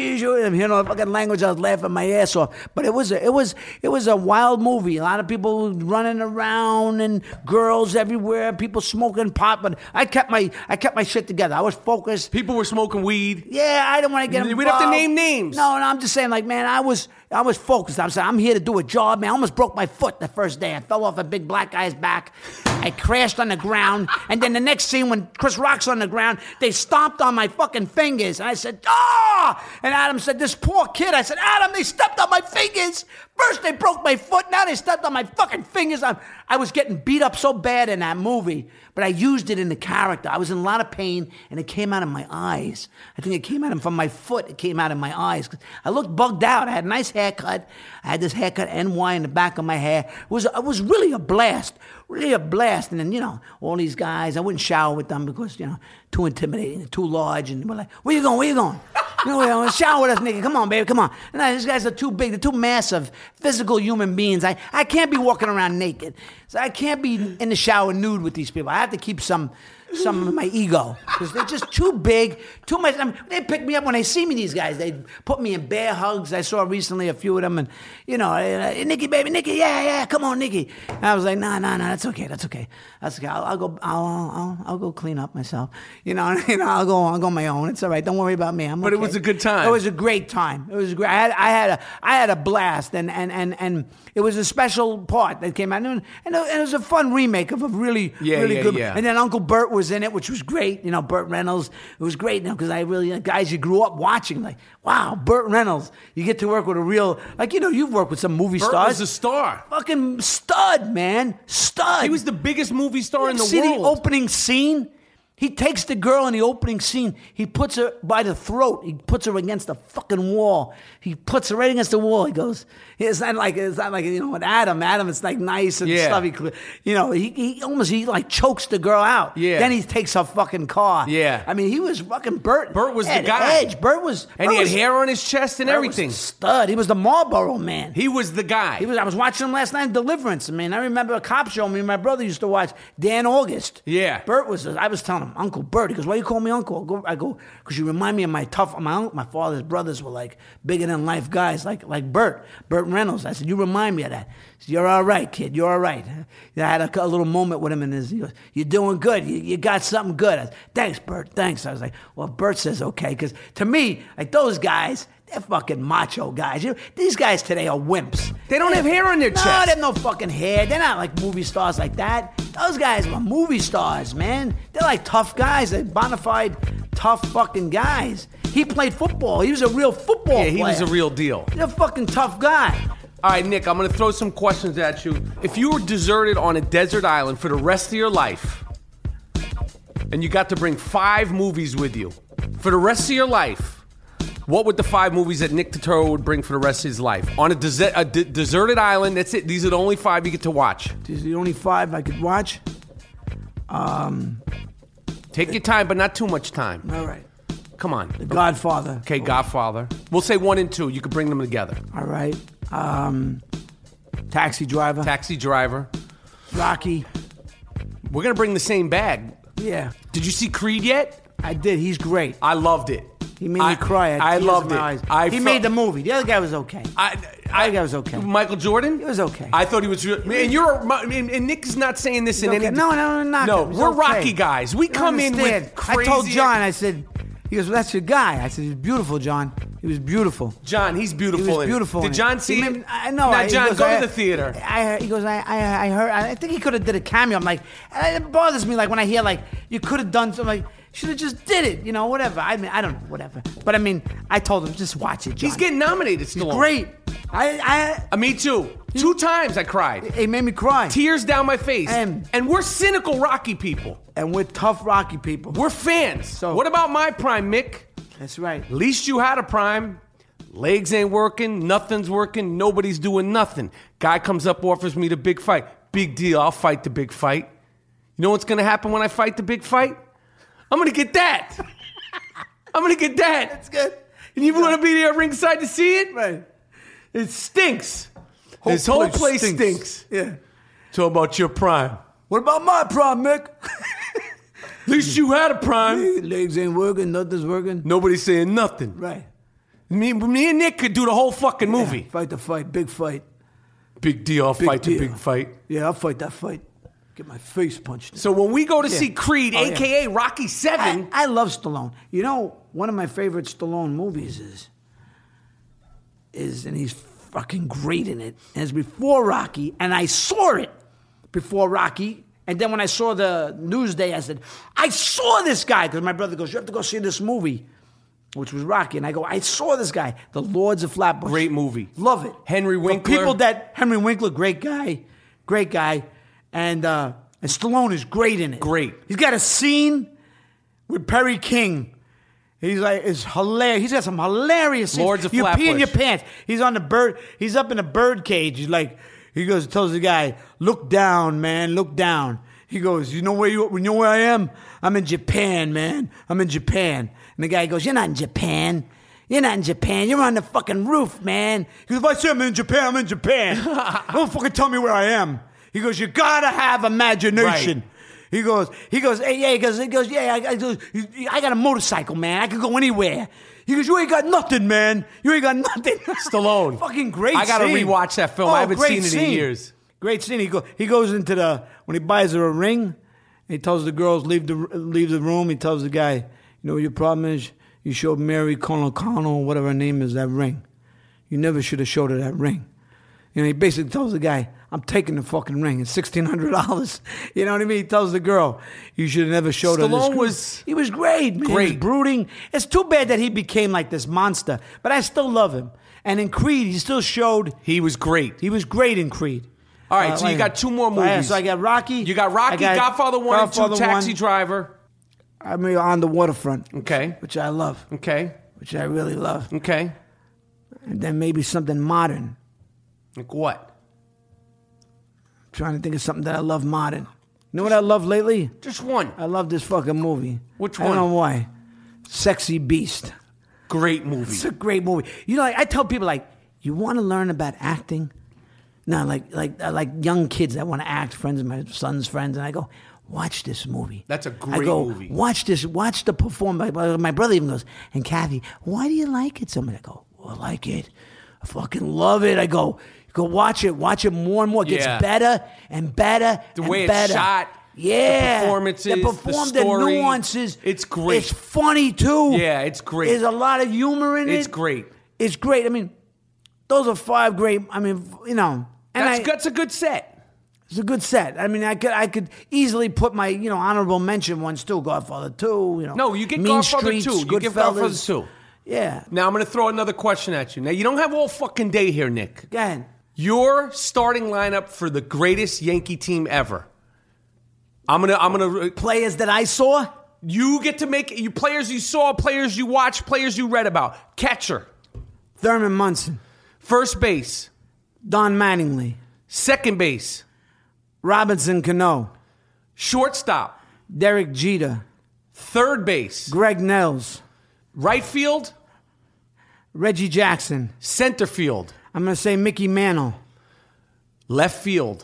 you know, fucking language. I was laughing my ass off. But it was a, it was, it was a wild movie. A lot of people running around and girls everywhere, people smoking pot. But I kept my, I kept my shit together. I was focused. People were smoking weed. Yeah, I didn't want to get involved. We don't have to name names. No, no, I'm just saying, like, man, I was, I was focused. I'm saying, I'm here to do a job, man. I almost broke my foot the first day. I fell off a big black guy's back. I crashed on the ground. And then the next scene, when Chris Rock's on the ground, they stomped on my fucking fingers. And I said, ah! And Adam said, this poor kid. I said, Adam, they stepped on my fingers. First they broke my foot, now they stepped on my fucking fingers. I, I was getting beat up so bad in that movie, but I used it in the character. I was in a lot of pain, and it came out of my eyes. I think it came out of, from my foot, it came out of my eyes. I looked bugged out. I had a nice haircut. I had this haircut, N Y, in the back of my hair. It was, it was really a blast, really a blast. And then, you know, all these guys, I wouldn't shower with them because, you know, too intimidating, too large, and they were like, where you going, where you going? You know, shower with us, nigga. Come on, baby, come on. And I, these guys are too big. They're too massive, physical human beings. I, I can't be walking around naked. So I can't be in the shower nude with these people. I have to keep some some of my ego because they're just too big, too much. I mean, they pick me up when they see me, these guys. They put me in bear hugs. I saw recently a few of them, and, you know, hey, Nikki, baby, Nikki, yeah, yeah, come on, Nikki. And I was like, no, no, no, that's okay, that's okay. That's okay. I'll, I'll go I'll, I'll, I'll go clean up myself. You know, you know, I'll go I'll go on my own. It's all right. Don't worry about me. I'm But okay. it was a good time. It was a great time. It was great. I had I had a I had a blast, and and and, and it was a special part that came out, and it was a fun remake of a really Yeah, really yeah, good. yeah. And then Uncle Burt was in it, which was great. You know, Burt Reynolds. It was great, you know, because I really guys you grew up watching, like, wow, Burt Reynolds. You get to work with a real, like, you know, you've worked with some movie Burt stars. was a star. Fucking stud, man, stud. He was the biggest movie star in the See world. the opening scene? He takes the girl in the opening scene. He puts her by the throat. He puts her against the fucking wall. He puts her right against the wall. He goes, it's not like, it's not like, you know, with Adam. Adam, it's like nice and Yeah. stuff. He, you know, he, he almost, he like chokes the girl out. Yeah. Then he takes her fucking car. Yeah. I mean, he was fucking Burt. Burt was the had guy. Edge. Burt was, And Burt he had was, hair on his chest and Burt everything. was a stud. He was the Marlboro man. He was the guy. He was. I was watching him last night in Deliverance. I mean, I remember a cop show me and my brother used to watch Dan August. Yeah. Burt was. I was telling him, Uncle Burt. He goes, why you call me Uncle? I go, I go, because you remind me of my tough. My uncle, my father's brothers were like bigger than life guys, like like Burt, Burt Reynolds. I said, you remind me of that. He said, you're all right, kid. You're all right. I had a, a little moment with him, and his, he goes, you're doing good. You, you got something good. I said, thanks, Burt. Thanks. I was like, well, Burt says okay, because to me, like those guys. They're fucking macho guys. You know, these guys today are wimps. They don't have hair on their no, chest. No, they have no fucking hair. They're not like movie stars like that. Those guys are movie stars, man. They're like tough guys. They're bona fide, tough fucking guys. He played football. He was a real football Yeah, player. he was a real deal. He's a fucking tough guy. All right, Nick, I'm going to throw some questions at you. If you were deserted on a desert island for the rest of your life, and you got to bring five movies with you for the rest of your life, What would the five movies that Nick Turturro would bring for the rest of his life? On a, desert, a de- deserted island, that's it. These are the only five you get to watch. These are the only five I could watch. Um, Take your time, but not too much time. all right. Come on. The Godfather. Okay, Godfather. We'll say one and two. You could bring them together. All right. Um, Taxi Driver. Taxi Driver. Rocky. We're going to bring the same bag. Yeah. Did you see Creed yet? I did. He's great. I loved it. He made I, me cry. I, had I tears loved in it. my eyes. I he felt, made the movie. The other guy was okay. I, The I, other guy was okay. Michael Jordan? It was okay. I thought he was real. And you're and, and Nick is not saying this in okay. any. No, no, no, not No, him. He's we're okay. Rocky guys. We You come in understand. with crazy. I told John, I said, he goes, well, that's your guy. I said, he's beautiful, John. He was beautiful. John, he's beautiful. He was in it. beautiful. Did in John it. see He it? made- I know. Now, I- he John, goes, go I- to the theater. I, he goes, I, I, I heard. I think he could have did a cameo. I'm like, it bothers me. Like when I hear like you could have done something. Like should have just did it. You know, whatever. I mean, I don't know, whatever. But I mean, I told him just watch it. John. He's getting nominated. He's Stallone. great. I, I, Uh, me too. Two times I cried. it made me cry. Tears down my face. And- and we're cynical Rocky people. And we're tough Rocky people. We're fans. So- what about my prime, Mick? That's right. At least you had a prime. Legs ain't working. Nothing's working. Nobody's doing nothing. Guy comes up, offers me the big fight. Big deal. I'll fight the big fight. You know what's going to happen when I fight the big fight? I'm going to get that. I'm going to get that. That's good. And you want to be there ringside to see it? Right. It stinks. This whole place stinks. Yeah. Talk about your prime. What about my prime, Mick? At least you had a prime. Legs ain't working. Nothing's working. Nobody's saying nothing. Right. Me, me and Nick could do the whole fucking movie. Yeah, fight the fight. Big fight. Big deal. I'll Big fight deal. the big fight. Yeah, I'll fight that fight. Get my face punched in. So when we go to Yeah. see Creed, Oh, a k a. Rocky seven, I, I love Stallone. You know, one of my favorite Stallone movies is, is, and he's fucking great in it, and it's before Rocky, and I saw it before Rocky, and then when I saw the Newsday, I said, I saw this guy, because my brother goes, you have to go see this movie, which was Rocky, and I go, I saw this guy, The Lords of Flatbush. Great movie. Love it. Henry For Winkler. people that, Henry Winkler, great guy, great guy, and, uh, and Stallone is great in it. Great. He's got a scene with Perry King. He's like, it's hilarious. He's got some hilarious scenes. Lords of You pee in your Flatbush. pants. He's on the bird. He's up in a bird cage. He's like, he goes, tells the guy, look down, man, look down. He goes, you know where you, you know where I am? I'm in Japan, man. I'm in Japan. And the guy goes, you're not in Japan. You're not in Japan. You're on the fucking roof, man. He goes, if I say I'm in Japan, I'm in Japan. Don't fucking tell me where I am. He goes, you gotta have imagination. Right. He goes, he goes, hey, yeah, he goes, he goes, yeah, I, I, goes, I got a motorcycle, man. I can go anywhere. He goes, you ain't got nothing, man. You ain't got nothing. Stallone. Fucking great I gotta scene. rewatch that film. I haven't great seen it in scene. years. Great scene. He go, he goes into the, when he buys her a ring, he tells the girls, leave the leave the room. He tells the guy, you know what your problem is? You showed Mary Conocano, whatever her name is, that ring. You never should have showed her that ring. You know, he basically tells the guy, I'm taking the fucking ring. It's sixteen hundred dollars. You know what I mean? He tells the girl, you should have never showed her this Stallone ring. was- He was great, man. Great. He was brooding. It's too bad that he became like this monster, but I still love him. And in Creed, he still showed He was great. he was great in Creed. All right, Uh, so you like- got two more So, yeah, movies. So I got Rocky. You got Rocky, I got Godfather one and two, Godfather Taxi one. Driver. I mean, On the Waterfront. Okay. Which I love. Okay. Which I really love. Okay. And then maybe something modern. Like what? I'm trying to think of something that I love modern. You know what I love lately? Just one. I love this fucking movie. Which I don't one? know why. Sexy Beast. Great movie. It's a great movie. You know, like, I tell people, like, you want to learn about acting? No, like like uh, like young kids that want to act, friends of my son's friends, and I go, watch this movie. That's a I great go, movie. Watch this, watch the performance. My, my brother even goes, and Kathy, why do you like it so much? I go, well, I like it. I fucking love it. I go, go watch it, watch it more and more. It gets Yeah. better and better The and way it's better. shot, Yeah. the performances, the, the perform- story. the nuances. It's great. It's funny, too. Yeah, it's great. There's a lot of humor in it. It's great. It's great. I mean, those are five great, I mean, you know. And That's, I, that's a good set. It's a good set. I mean, I could I could easily put my, you know, honorable mention ones too. Godfather two, you know. No, you get Mean Godfather Streets, two. You get Godfather Goodfellas. two. Yeah. Now I'm going to throw another question at you. Now you don't have all fucking day here, Nick. Go ahead. Your starting lineup for the greatest Yankee team ever. I'm gonna. I'm gonna. Players that I saw? You get to make you players you saw, players you watched, players you read about. Catcher. Thurman Munson. First base. Don Mattingly. Second base. Robinson Cano. Shortstop. Derek Jeter. Third base. Greg Nels. Right field. Reggie Jackson. Center field. I'm going to say Mickey Mantle. Left field.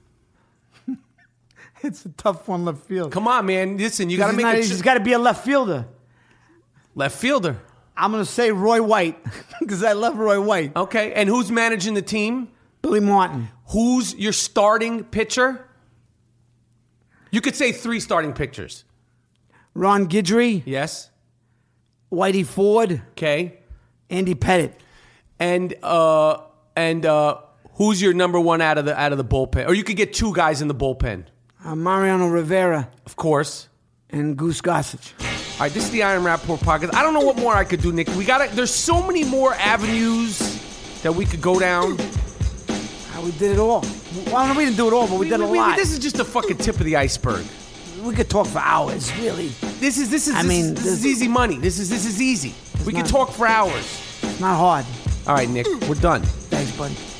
It's a tough one, left field. Come on, man. Listen, you got to make not, it. He's got to be a left fielder. Left fielder. I'm going to say Roy White because I love Roy White. Okay, and who's managing the team? Billy Martin. Who's your starting pitcher? You could say three starting pitchers. Ron Guidry. Yes. Whitey Ford. Okay. Andy Pettit. And uh and uh who's your number one out of the out of the bullpen? Or you could get two guys in the bullpen. Uh, Mariano Rivera. Of course. And Goose Gossage. All right, this is the Iron Rapport podcast. I don't know what more I could do, Nick. We got There's so many more avenues that we could go down. Uh, we did it all. Well, we didn't do it all, but we, we did a we, lot. This is just the fucking tip of the iceberg. We could talk for hours, really. This is this is I this, mean, this, this, is easy money. This is this is easy. We not, could talk for hours. It's not hard. All right, Nick, we're done. Thanks, buddy.